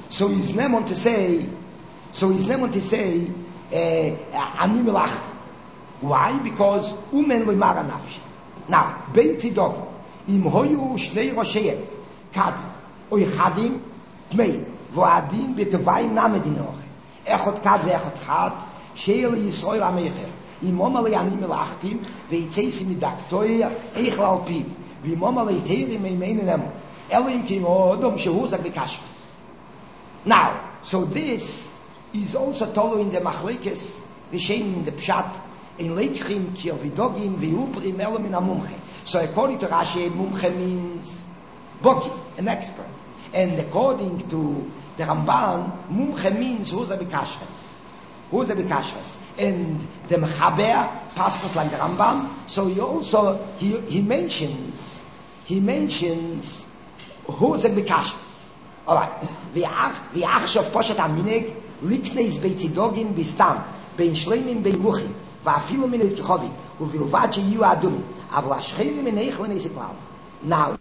So he's not want to say, so he's not want to say, Ani Melach. Why? Because Umen Limara Nafshi. Now, Beit Tzidok, Im Hoyu Shnei Roshei, Kad, Oy Chadim, Tmei, Voadim Betavayim Namedinoch. Echot Kad ve'echot Chad, Sheil Yisrael HaMeicher. Im Omale Ani Melachtim, Ve'itzeisi Midaktoy, Eichel Alpiv. V'im Omale Teiri Meimeinem. Elim Kim Odom Shehuzak V'kashvus. Now, so this is also told in the Machlekes, Rishein in the Pshat, in Leitchim, Kirvidogim, Viuprim, Elam in a Mumche. So according to Rashi, Mumche means Boki, an expert. And according to the Ramban, Mumche means who's a Bikashres. Who's a Bikashres. And the Mechaber, passes like the Ramban, so he also, he, he mentions, he mentions who's a Bikashres. Alright. V'achshav poshet amineg, likneis beitzidogin bistam, bein shleimim bein muchim, va'afilu min etkichovim, uvilvat sheyu adum, avol ashchevim in eichlen esiklau. Now,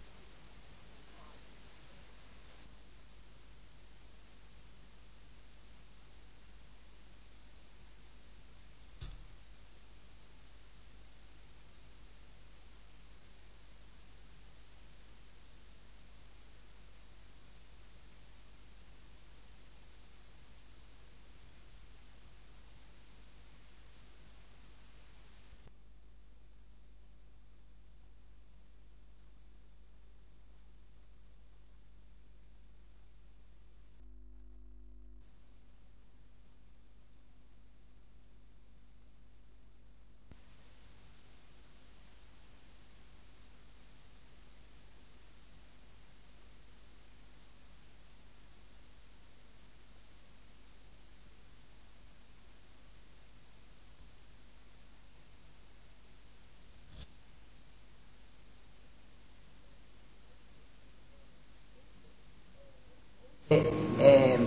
Um,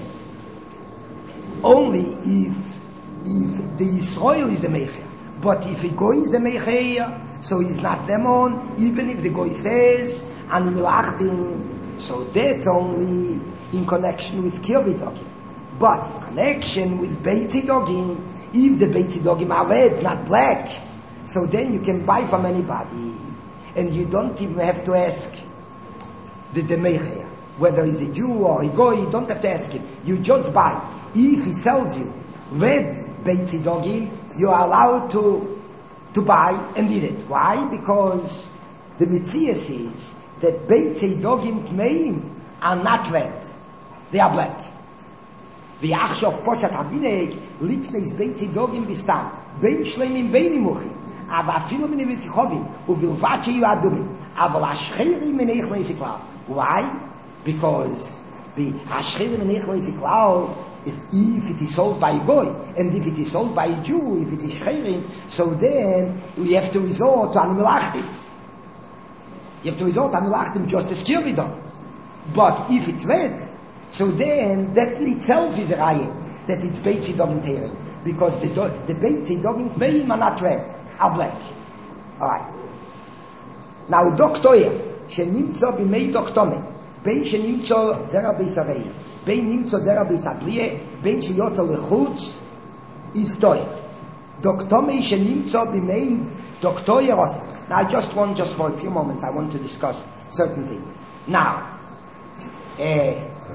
only if if the Israel is the Meicher. But if the Goy is the Meicher, so he's not demon, even if the Goy says, Ani Melachtim, so that's only in connection with Kirvidogim. But in connection with Beit Tzidogim, if the Beit Tzidogim are red, not black, so then you can buy from anybody. And you don't even have to ask the, the Meicher. Whether he's a Jew or a Goy, you don't have to ask him. You just buy. If he sells you red Beit Tzidogim, you are allowed to to buy and eat it. Why? Because the Mitzvah says that Beit Tzidogim Tmeim are not red. They are black. V'achshav poshat havineg likneis Beit Tzidogim bistam bein shleimim bein imuchim aber afilu min evitkichovim uvilvat sheyu adumim aber ashcherim min eichlen esiklau. Why? Because the Ashcherim and Eichel Esiklau is if it is sold by a Goy, and if it is sold by a Jew, if it is Shcherim, so then we have to resort to Ani Melachtim. You have to resort to Ani Melachtim just as Kirvidon. But if it's red, so then that in itself is a raya, that it's Beit Tzidogim Teirim. Because the, the Beit Tzidogim Teirim are not red, are black. Alright. Now, Doktoyer, Shenimtzo B'mei Doktome, בין שנמצא דרה בישרי, בין נמצא דרה ביסבליה, בין שיוצא לחוץ, איסטוי. דוקטומי שנמצא בימי דוקטור ירוס. Now I just want, just for a few moments, I want to discuss certain things. Now, uh,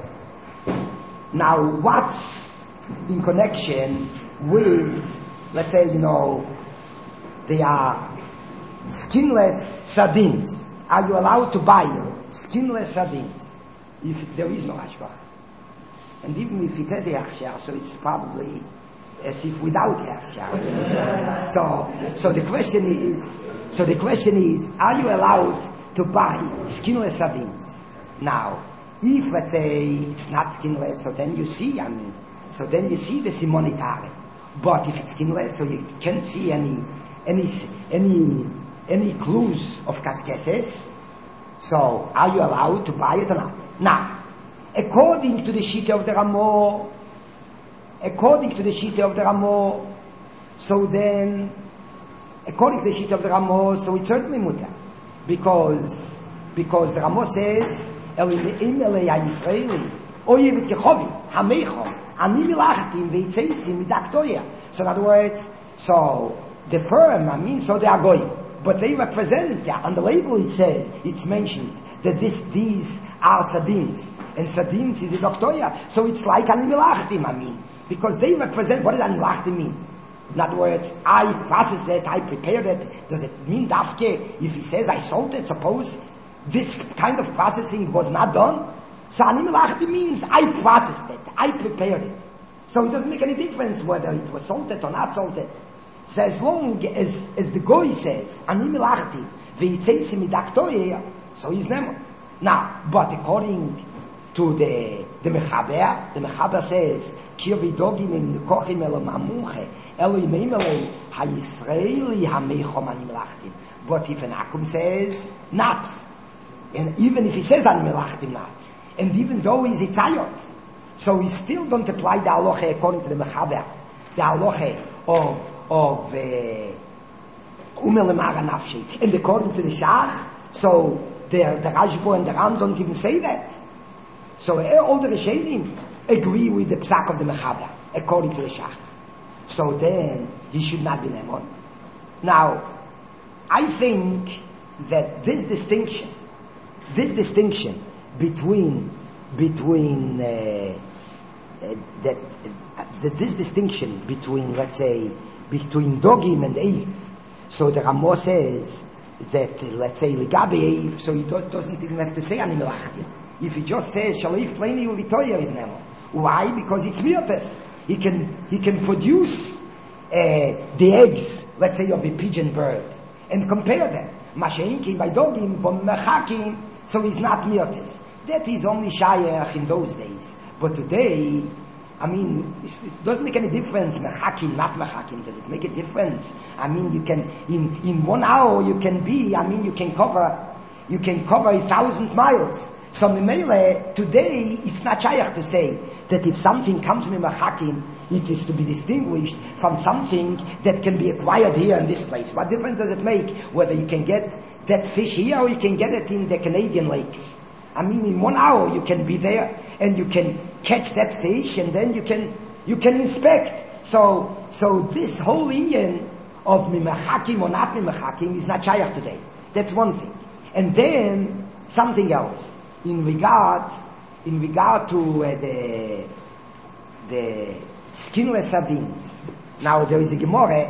now what's in connection with, let's say, you know, they are skinless sardines. Are you allowed to buy skinless sardines if there is no hashgacha? And even if it has a hashgacha, so it's probably as if without hashgacha. So, so the question is, so the question is, are you allowed to buy skinless sardines? Now, if let's say it's not skinless, so then you see, I mean, so then you see the simonitare. But if it's skinless, so you can't see any, any, any. any clues of casqueses, so are you allowed to buy it or not? Now, according to the Shita of the Ramo, according to the Shita of the Ramo, so then, according to the Shita of the Ramo, so it's certainly mutter, because because the Ramo says, Elim Elei Yisraeli, Oye vit gechovi, hamecho, ani milachtim veitzeisim midaktoya. So in other words, so the firm, I mean, so they are going, but they represent, on the label it said, it's mentioned, that this, these are sardines, and sardines is a doktoya, so it's like ani milachtim, I mean, because they represent, what does ani milachtim mean? In other words, I process it, I prepared it, does it mean dafke, if he says I sold it, suppose this kind of processing was not done? So ani milachtim means I processed it, I prepared it. So it doesn't make any difference whether it was salted or not salted. So as long as, as the goy says, ani milachti, v'yitzeisim midaktoye, so he's nemo. Now, but according to the the mechaber, the mechaber says, kir v'dogim im nekochim elo mamuche, elo yimeimele ha-yisraeli ha-meichom ani milachtim. But if an akum says, not, and even if he says ani milachtim, not, and even though he's a tzayot, so we still don't apply the halacha according to the mechaber, the halacha of of umelemara uh, nafshi, and according to the shach, so the the Rashba and the Ram don't even say that. So all the Rishonim agree with the psak of the mechaber according to the shach. So then he should not be nemon. Now, I think that this distinction, this distinction between between uh, uh, that uh, that this distinction between, let's say, between dogim and eif, so the Ramo says that uh, let's say legabe eif, so he do, doesn't even have to say ani milachtim. If he just says shalif plaini uvitoya is nemo. Why? Because it's mirtes. He can he can produce uh, the eggs, let's say, of a pigeon bird and compare them. Masheinki by dogim bom mechakim, so he's not mirtes. That is only shayach in those days. But today, I mean, it doesn't make any difference, mechakim, not mechakim. Does it make a difference? I mean, you can, in, in one hour you can be, I mean, you can cover, you can cover a thousand miles. So Mimele, today, it's not shayach to say that if something comes from mechakim, it is to be distinguished from something that can be acquired here in this place. What difference does it make whether you can get that fish here or you can get it in the Canadian lakes? I mean, in one hour you can be there and you can catch that fish and then you can you can inspect. So so this whole union of mimechakim or not mimechakim is not shayach today. That's one thing. And then something else in regard in regard to uh, the the skinless sardines. Now there is a Gemara.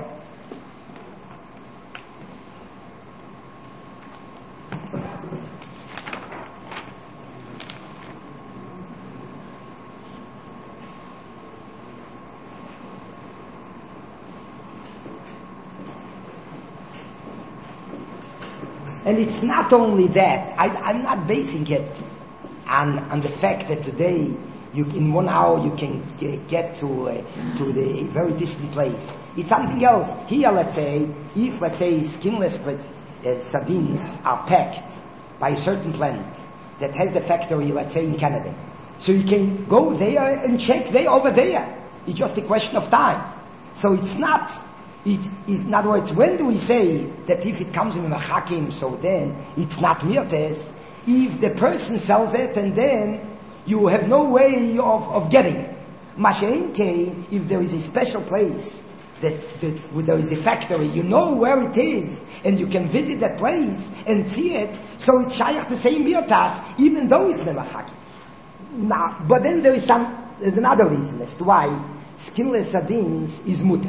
And it's not only that. I, I'm not basing it on, on the fact that today, you, in one hour, you can g- get to uh, to the a very distant place. It's something else. Here, let's say, if let's say skinless uh, sardines are packed by a certain plant that has the factory, let's say in Canada, so you can go there and check there over there. It's just a question of time. So it's not. It is, in other words, when do we say that if it comes in a hakim, so then it's not mirtes? If the person sells it and then you have no way of, of getting it. Masha'inke, if there is a special place that, that where there is a factory, you know where it is and you can visit that place and see it, so it's shayach to say mirtas, even though it's memachakim. Now, but then there is some, there's another reason as to why skinless sardines is mutter.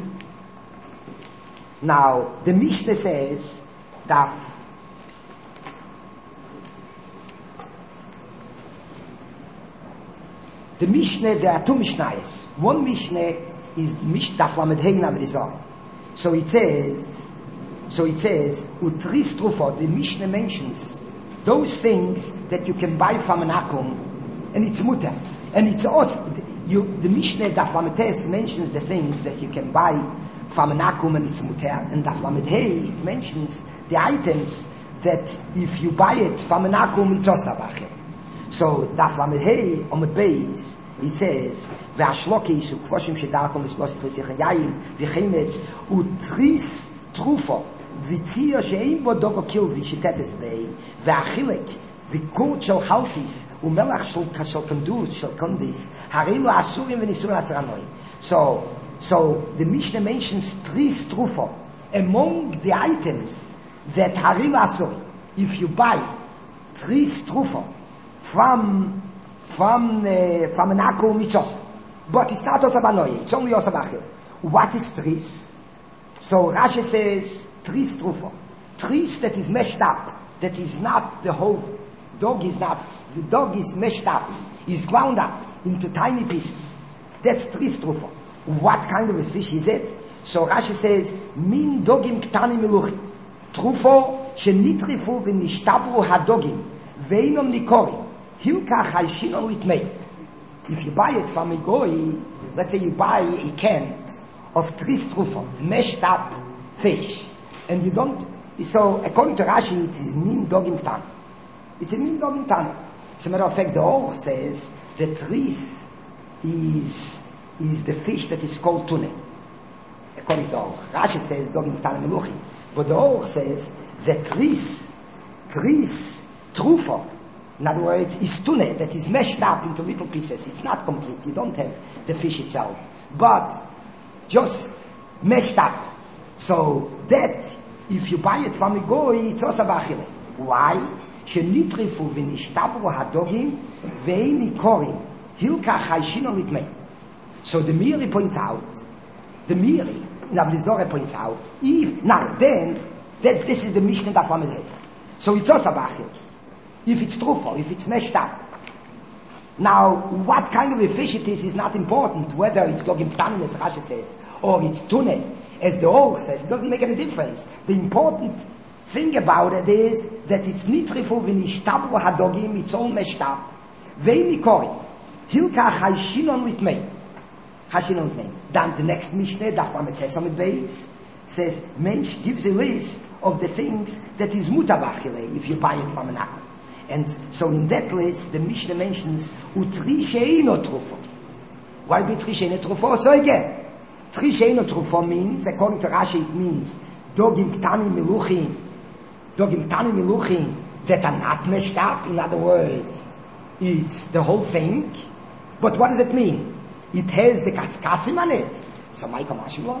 Now, the Mishnah says that the Mishnah, there are two Mishnahs. One Mishnah is Mishnah Lamed Hein Amrizah. So it says, so it says, Utris Trufot, the Mishnah mentions those things that you can buy from an akum, and it's mutter. And it's also, you, the Mishnah Daf Lamed Tes mentions the things that you can buy from an akum and it's muter, and Daf Lamed Hey mentions the items that if you buy it from an akum it's osabachem. So Daf Lamed Hey Omid Beis it says ve'ashloki su kvoshim shedakom l'shlosh tfesichen yayin v'chemet utris trufo v'tzir she'im bo dogo kilvi shetetes bei ve'achilek the court shall haltis, umelach shall shall conduce, shall condis, harelu asurim v'nisurim asranoi. So, so the Mishnah mentions three strufo among the items that harelu asurim. If you buy three strufo from from uh, from an akku mitzos, but it's not also banoi, it's only also bachil. What is tris? So Rashi says tris trufo, tris that is meshed up, that is not the whole dog is not, the dog is meshed up, is ground up into tiny pieces. That's tris trufo. What kind of a fish is it? So Rashi says min dogim ktani miluchi, trufo shenitrifu v'nishtabru hadogim veinom nikorim hilka chayshinon litmei. If you buy it from a goy, let's say you buy a can of tris trufo, meshed up fish, and you don't, so according to Rashi, it's a min dogim tan. It's a min dogim tan. As a matter of fact, the Or says that tris is, is the fish that is called tune. According to Or. Rashi says dogim tan meluchim. But the Or says that tris, tris trufo, in other words, is tune, that is meshed up into little pieces. It's not complete. You don't have the fish itself. But just meshed up. So that, if you buy it from a goy, it's also bachile. Why? Shenitrifu v'nishtabru hadogim ve'ini korim hilka chayshinon litmei. So the Miri points out, the Miri, now the Zohar points out, if, now then, that this is the Mishnah that from it. So it's also bachile. If it's truthful, if it's meshed up. Now, what kind of a fish it is is not important, whether it's dogim tanin, as Rashi says, or it's tune, as the Or says. It doesn't make any difference. The important thing about it is that it's nitrifu v'nishtabru hadogim, it's all meshed up. Ve'ini korim, hilka chayshinon litmei. Chayshinon litmei. Then the next Mishnah, Daf Lamed Tes Amud Beis, says, Mensch gives a list of the things that is mutar b'achile, if you buy it from an akku. And so in that list, the Mishnah mentions utri sheino trufo. Why be tri sheino trufo? So again, tri sheino trufo means, according to Rashi, it means dogim ktani miluchim, dogim ktani miluchim that are not meshed up. In other words, it's the whole thing. But what does it mean? It has the kaskasim on it. So my Kamashimlon.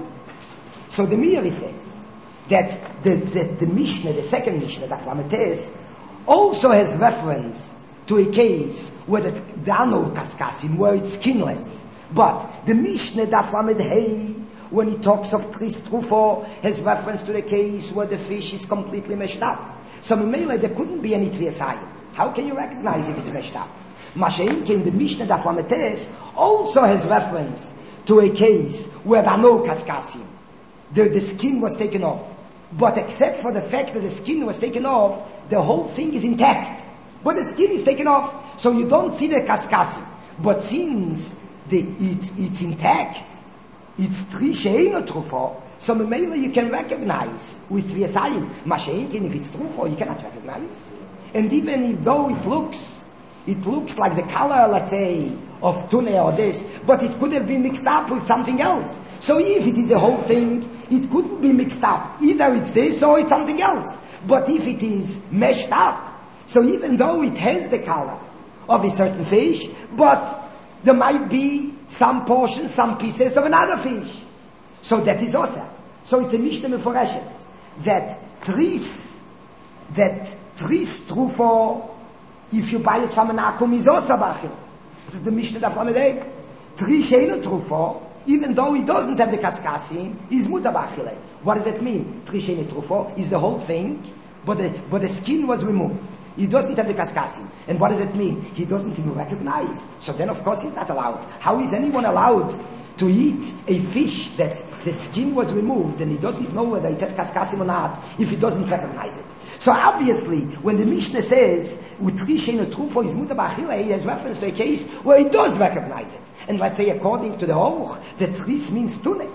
So the Miri says that the, the, the Mishnah, the second Mishnah, that Lamed Tes, also has reference to a case where it's, there are no kaskasim, where it's skinless. But the Mishnah Daf Lamed Hey, when he talks of tris trufo, has reference to the case where the fish is completely meshed up. So Mimele, there couldn't be any triasayim. How can you recognize if it's meshed up? Mashayin in the Mishnah Daf Lamed Tes also has reference to a case where there are no kaskasim. The, the skin was taken off. But except for the fact that the skin was taken off, the whole thing is intact. But the skin is taken off, so you don't see the kaskasim. But since the, it's, it's intact, it's tri sheino trufo, so maybe you can recognize with triasayim. Masha'inkin, if it's trufo, you cannot recognize. And even if though it looks, it looks like the color, let's say, of tune or this, but it could have been mixed up with something else. So if it is a whole thing, it couldn't be mixed up. Either it's this or it's something else. But if it is meshed up, so even though it has the color of a certain fish, but there might be some portions, some pieces of another fish. So that is also. So it's a Mishnah Meforeshes that tris, that tris trufo, if you buy it from an akum, is also bachil. This is the Mishnah Daf Lamed Hey. Tris sheino trufo, even though he doesn't have the kaskasim, he's mutar b'achile. What does that mean? Tri sheino trufo is the whole thing, but the, but the skin was removed. He doesn't have the kaskasim. And what does it mean? He doesn't even recognize. So then of course he's not allowed. How is anyone allowed to eat a fish that the skin was removed and he doesn't know whether it had kaskasim or not if he doesn't recognize it? So obviously, when the Mishnah says, utri sheino trufo is mutar b'achile, he has reference to a case where he does recognize it. And let's say according to the Hoch, the tris means tune.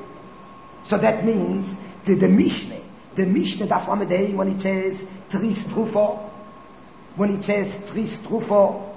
So that means the, the Mishnah, the Mishnah Daf Lamed Hey, when it says tris trufo, when it says tris trufo,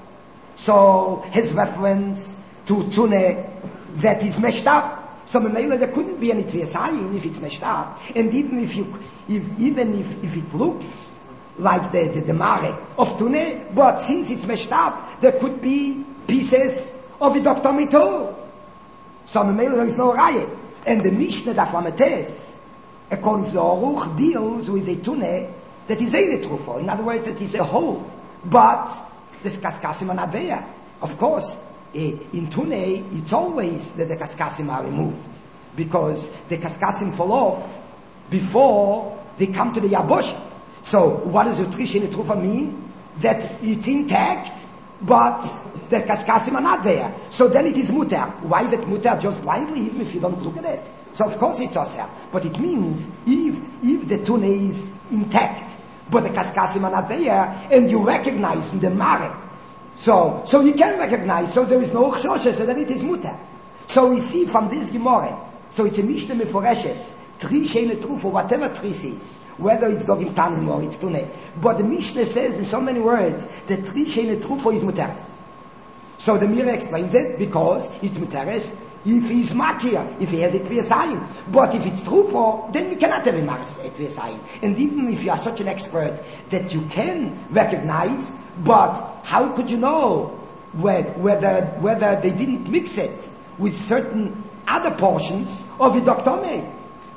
so his reference to tune that is meshed up. So Memele, there couldn't be any triasayim if it's meshed up. And even if you, if, even if, if it looks like the, the, the mare of Tunei, but since it's meshed up, there could be pieces of the Doctor too. So there is no riot. And the Mishnah that Famates, according to the Aruch, deals with the Tunei that is a trufo. In other words, that is a hole. But the kaskasim are not there. Of course, in Tunei, it's always that the kaskasim are removed. Because the kaskasim fall off before they come to the yabosh. So, what does the trish in the trufa mean? That it's intact, but the kaskasim are not there. So then it is muter. Why is it muter? Just blindly, even if you don't look at it. So of course it's osir. But it means if if the tunei is intact, but the kaskasim are not there, and you recognize in the mare. So so you can recognize, so there is no chshoshes, so then it is muter. So we see from this Gemara, so it's a Mishnah Meforeshes, Tri Sheine Trufo, whatever Tris is, whether it's Dogim Tanim or it's Tunei. But the Mishnah says in so many words that Tri Sheine Trufo is Muteres. So the Mira explains it because it's Muteres if he's Makir, if he has a Tviyasayin. But if it's Trufo, then we cannot have a Tviyasayin. And even if you are such an expert that you can recognize, but how could you know whether whether they didn't mix it with certain other portions of the Doctome?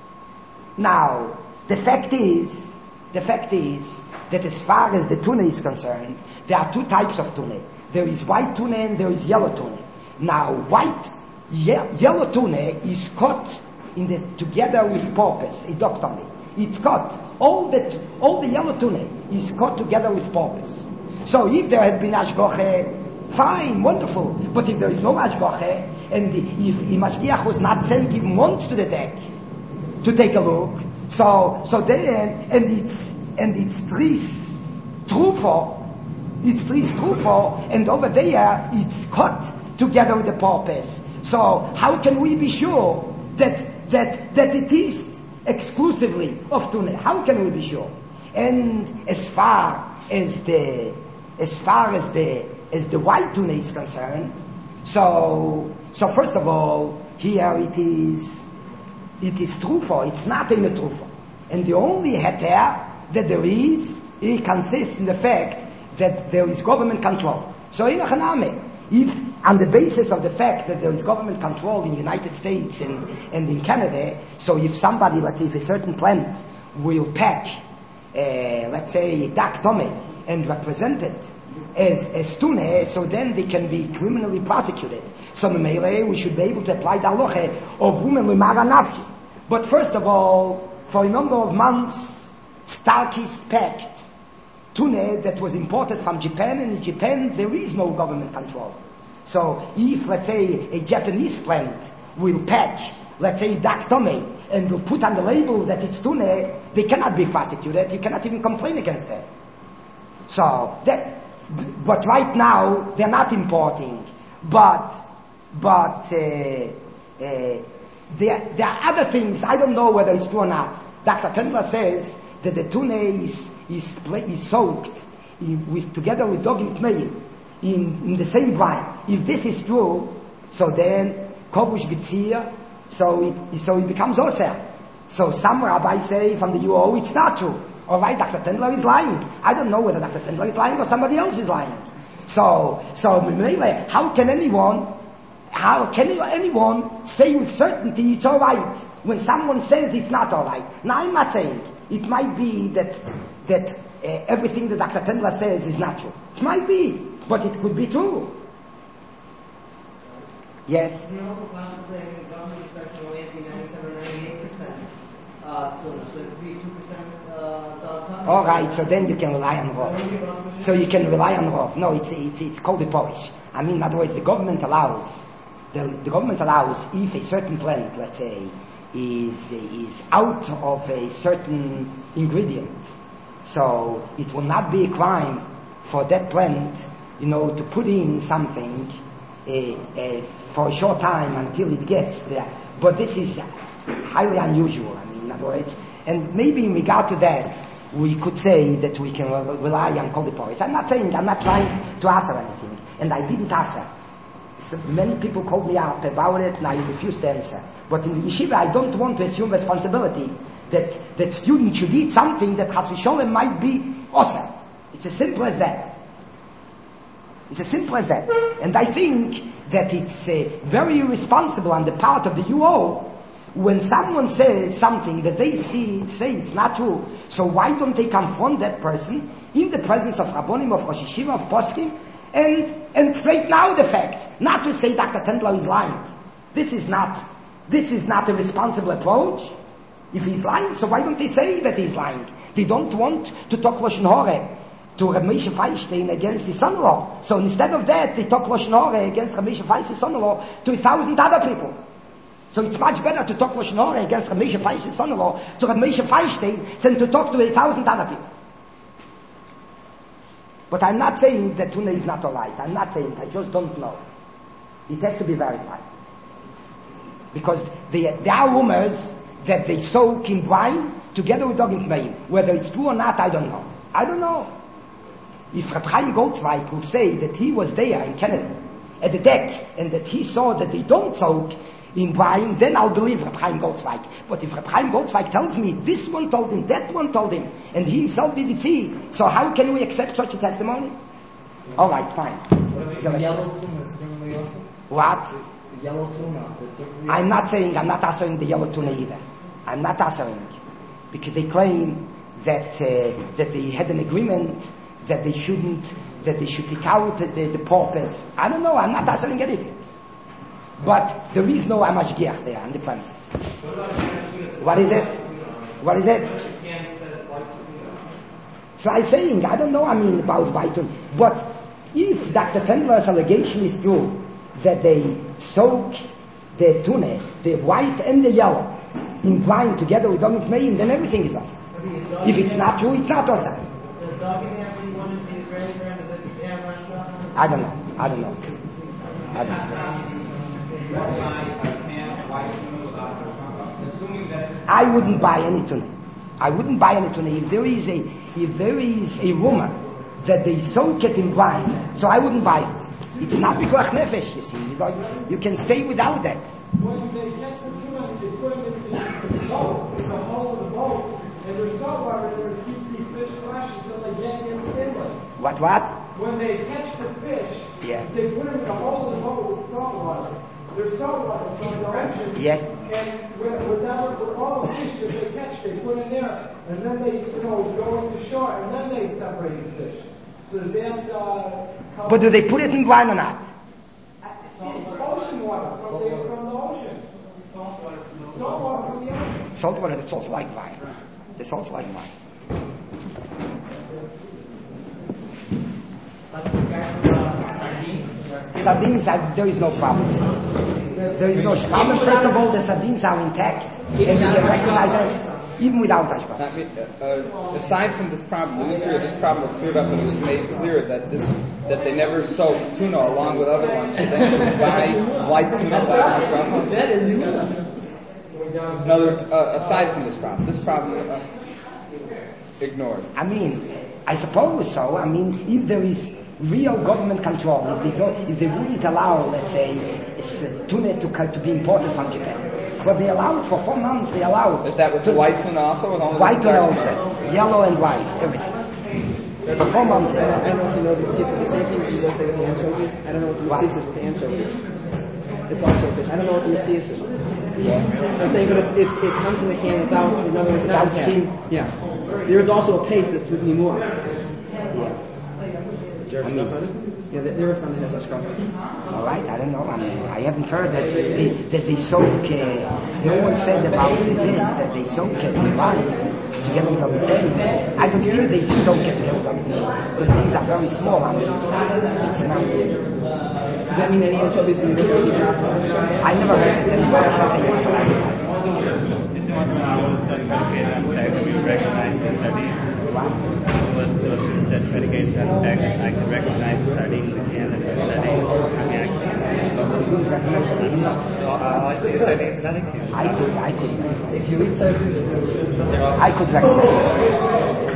Now, the fact is, the fact is that as far as the tuna is concerned, there are two types of tuna. There is white tuna and there is yellow tuna. Now, white, ye- yellow tuna is cut in this together with porpoise, a doctome. It's cut. All the all the yellow tuna is cut together with porpoise. So if there had been ashgoche, fine, wonderful. But if there is no ashgoche, and if Mashgiach was not sent even once to the deck to take a look, so so then and it's and it's tris trufo, it's tris trufo, and over there it's cut together with the porpoise. So how can we be sure that that that it is exclusively of tuna? How can we be sure? And as far as the as far as the as the white tuna is concerned, so so first of all, here it is it is trufo, it's not in the trufo. And the only heter that there is, it consists in the fact that there is government control. So in Achaname, if on the basis of the fact that there is government control in the United States and, and in Canada, so if somebody, let's say if a certain plant will pack, uh, let's say dak tome and represent it as, as tune, so then they can be criminally prosecuted. So we should be able to apply the halacha of women limara nafshi. But first of all, for a number of months, Starkey's packed tuna that was imported from Japan, and in Japan there is no government control. So if, let's say, a Japanese plant will pack, let's say, dak tome, and will put on the label that it's tuna, they cannot be prosecuted. You cannot even complain against them. So that, but right now they're not importing. But, but uh, uh, there, there are other things. I don't know whether it's true or not. Doctor Tendler says that the tuna is is, is soaked in, with together with dogim tmeim in, in the same brine. If this is true, so then kovush bitzir, so it so it becomes oser. So some rabbis say from the U O it's not true. All right, Doctor Tendler is lying. I don't know whether Doctor Tendler is lying or somebody else is lying. So so how can anyone how can anyone say with certainty it's all right when someone says it's not all right? Now I'm not saying it might be that that uh, everything that Doctor Tendler says is not true. It might be, but it could be true. Yes. You also contemplating the government inspection only has to be ninety-seven or ninety-eight percent uh, tuna, so it could be two percent uh, all right, so then you can rely on Rov. So you can rely on Rov. No, it's it's it's called a polish. I mean, in other words, the government allows the, the government allows if a certain plant, let's say, is is out of a certain ingredient, so it will not be a crime for that plant, you know, to put in something uh, uh, for a short time until it gets there. But this is highly unusual. I mean, in other words, and maybe in regard to that, we could say that we can rely on Koldiporis. I'm not saying, I'm not trying to answer anything, and I didn't answer. So many people called me up about it, and I refused to answer. But in the yeshiva, I don't want to assume responsibility that that student should eat something that Chas v'Sholem might be awesome. It's as simple as that. It's as simple as that. And I think that it's uh, very irresponsible on the part of the U O when someone says something that they see, say it's not true. So why don't they confront that person in the presence of Rabbonim, of Rosh Yeshiva, of Poskim, and, and straighten out the facts? Not to say Doctor Tendler is lying. This is not, this is not a responsible approach. If he's lying, so why don't they say that he's lying? They don't want to talk Lashon Hora to Rav Moshe Feinstein against his son-in-law. So instead of that, they talk Lashon Hora against Rav Moshe Feinstein's son-in-law to a thousand other people. So it's much better to talk Lashon Hora against Rav Moshe Feinstein's son-in-law to Rav Moshe Feinstein than to talk to a thousand other people. But I'm not saying that Tuna is not alright. I'm not saying it. I just don't know. It has to be verified. Because they, there are rumors that they soak in brine together with Dogim Tmeim. Whether it's true or not, I don't know. I don't know. If Reb Chaim Goldzweig will say that he was there in Canada at the deck and that he saw that they don't soak in brine, then I'll believe Reb Chaim Goldzweig. But if Reb Chaim Goldzweig tells me this one told him, that one told him, and he himself didn't see, so how can we accept such a testimony? All right, fine. Yellow tuna, similarly also? What? Yellow tuna. I'm not saying, I'm not answering the yellow tuna either. I'm not answering. Because they claim that uh, that they had an agreement that they shouldn't, that they should take out the, the, the porpoise. I don't know, I'm not answering anything. But there is no Amashgiach there on the premises. What is it? What is it? So I'm saying, I don't know, I mean, about white tuna. But if Doctor Tendler's allegation is true, that they soak the tuna, the white and the yellow, in brine together with Dogim Tmeim, then everything is awesome. If it's not true, it's not awesome. Does Dogim have anyone in the Israeli brand that they have restaurant? I don't know. I don't know. I don't know. I wouldn't buy any tuna. I wouldn't buy any tuna. If there is a, if there is a rumor that they soak it in brine, so I wouldn't buy it. It's not Pikuach Nefesh, you see. You, don't, you can stay without that. When they catch the tuna, they put it in the boat, in the hull of the boat, and there's saltwater there to keep the fish fresh until they get into inland. What, what? When they catch the fish, yeah. they put it in the hull of the boat with saltwater. There's saltwater from the ocean. Yes. And with, that, with all the fish that they catch, they put in there, and then they, you know, go into shore, and then they separate the fish. So does that uh, But do they put it in brine or not? It's ocean water from the, from the ocean. Salt water. Salt water from the ocean. Salt water, it's also like wine. It's also like wine. Sardines, I, there is no problem. There is no problem. First of all, the sardines are intact, and you can recognize them even without hashbah. Uh, uh, aside from this problem, the this problem was cleared up and it was made clear that this that they never soak tuna along with other ones. So then you would buy white tuna without hashbah. That is new. In other words, uh, aside from this problem, this problem uh, ignored. I mean, I suppose so. I mean, if there is real government control, if they, go, if they wouldn't allow, let's say, uh, tuna to, to be imported from Japan. But they allowed for four months, they allowed. Is that with the white tuna also? With all white tuna also. Yellow and white, everything. For four months. I don't, I don't know if you know the mitzvah, the same thing you don't say with the anchovies. I don't know what the mitzvah is with the anchovies. It's also a fish. I don't know what the mitzvah is. Yeah. I'm saying, but it's, it's, it comes in the can without, in other words, without steam. Yeah. There is also a paste that's with nimur. Yeah. I mean, yeah, there is something that's ashkafa. All right, I don't know. I mean, I haven't heard that they, that they soak. Uh, no one said about this that they soak it in wine together with the I don't think they soak it together with the things are very small. I mean, it's, it's not. Does that mean any anchovies when you make it? I never heard this anywhere. I should say it. This is what I was predicated on fact that we recognize the sardine. What was said predicated on the fact that I could recognize the sardine in the can as a sardine. I mean, I can't. All I see is sardines in other cans. I could, I could. If you eat sardines, I could recognize it.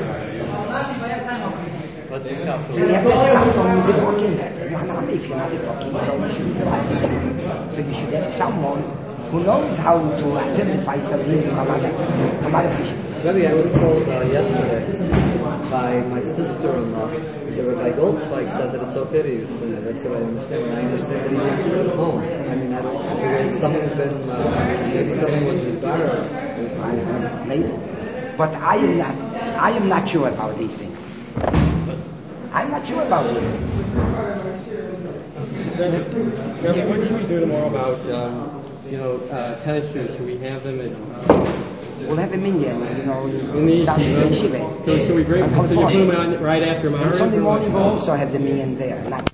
But yourself. So you have to ask someone who's a block in that. If you're not a block in, so you should utilize this. So you should ask someone who knows how to identify sardines from other, from other fishes. Rabbi, I was told uh, yesterday by my sister-in-law that Rabbi Goldschweig said that it's okay to use tuna. That's what I understand. And I understand that he uses it at home. I mean, I don't know. Has something been, uh, maybe something was better. Maybe. But I am not, I am not sure about these things. I'm not sure about these things. Rabbi, what should we do tomorrow about, uh, you know, uh, tennis shoes? Should we have them at... Uh, We'll have a minyan, you know, in the yeshiva. So should we bring, so you put them on right after Maariv? And Sunday morning we'll also have the minyan there. Not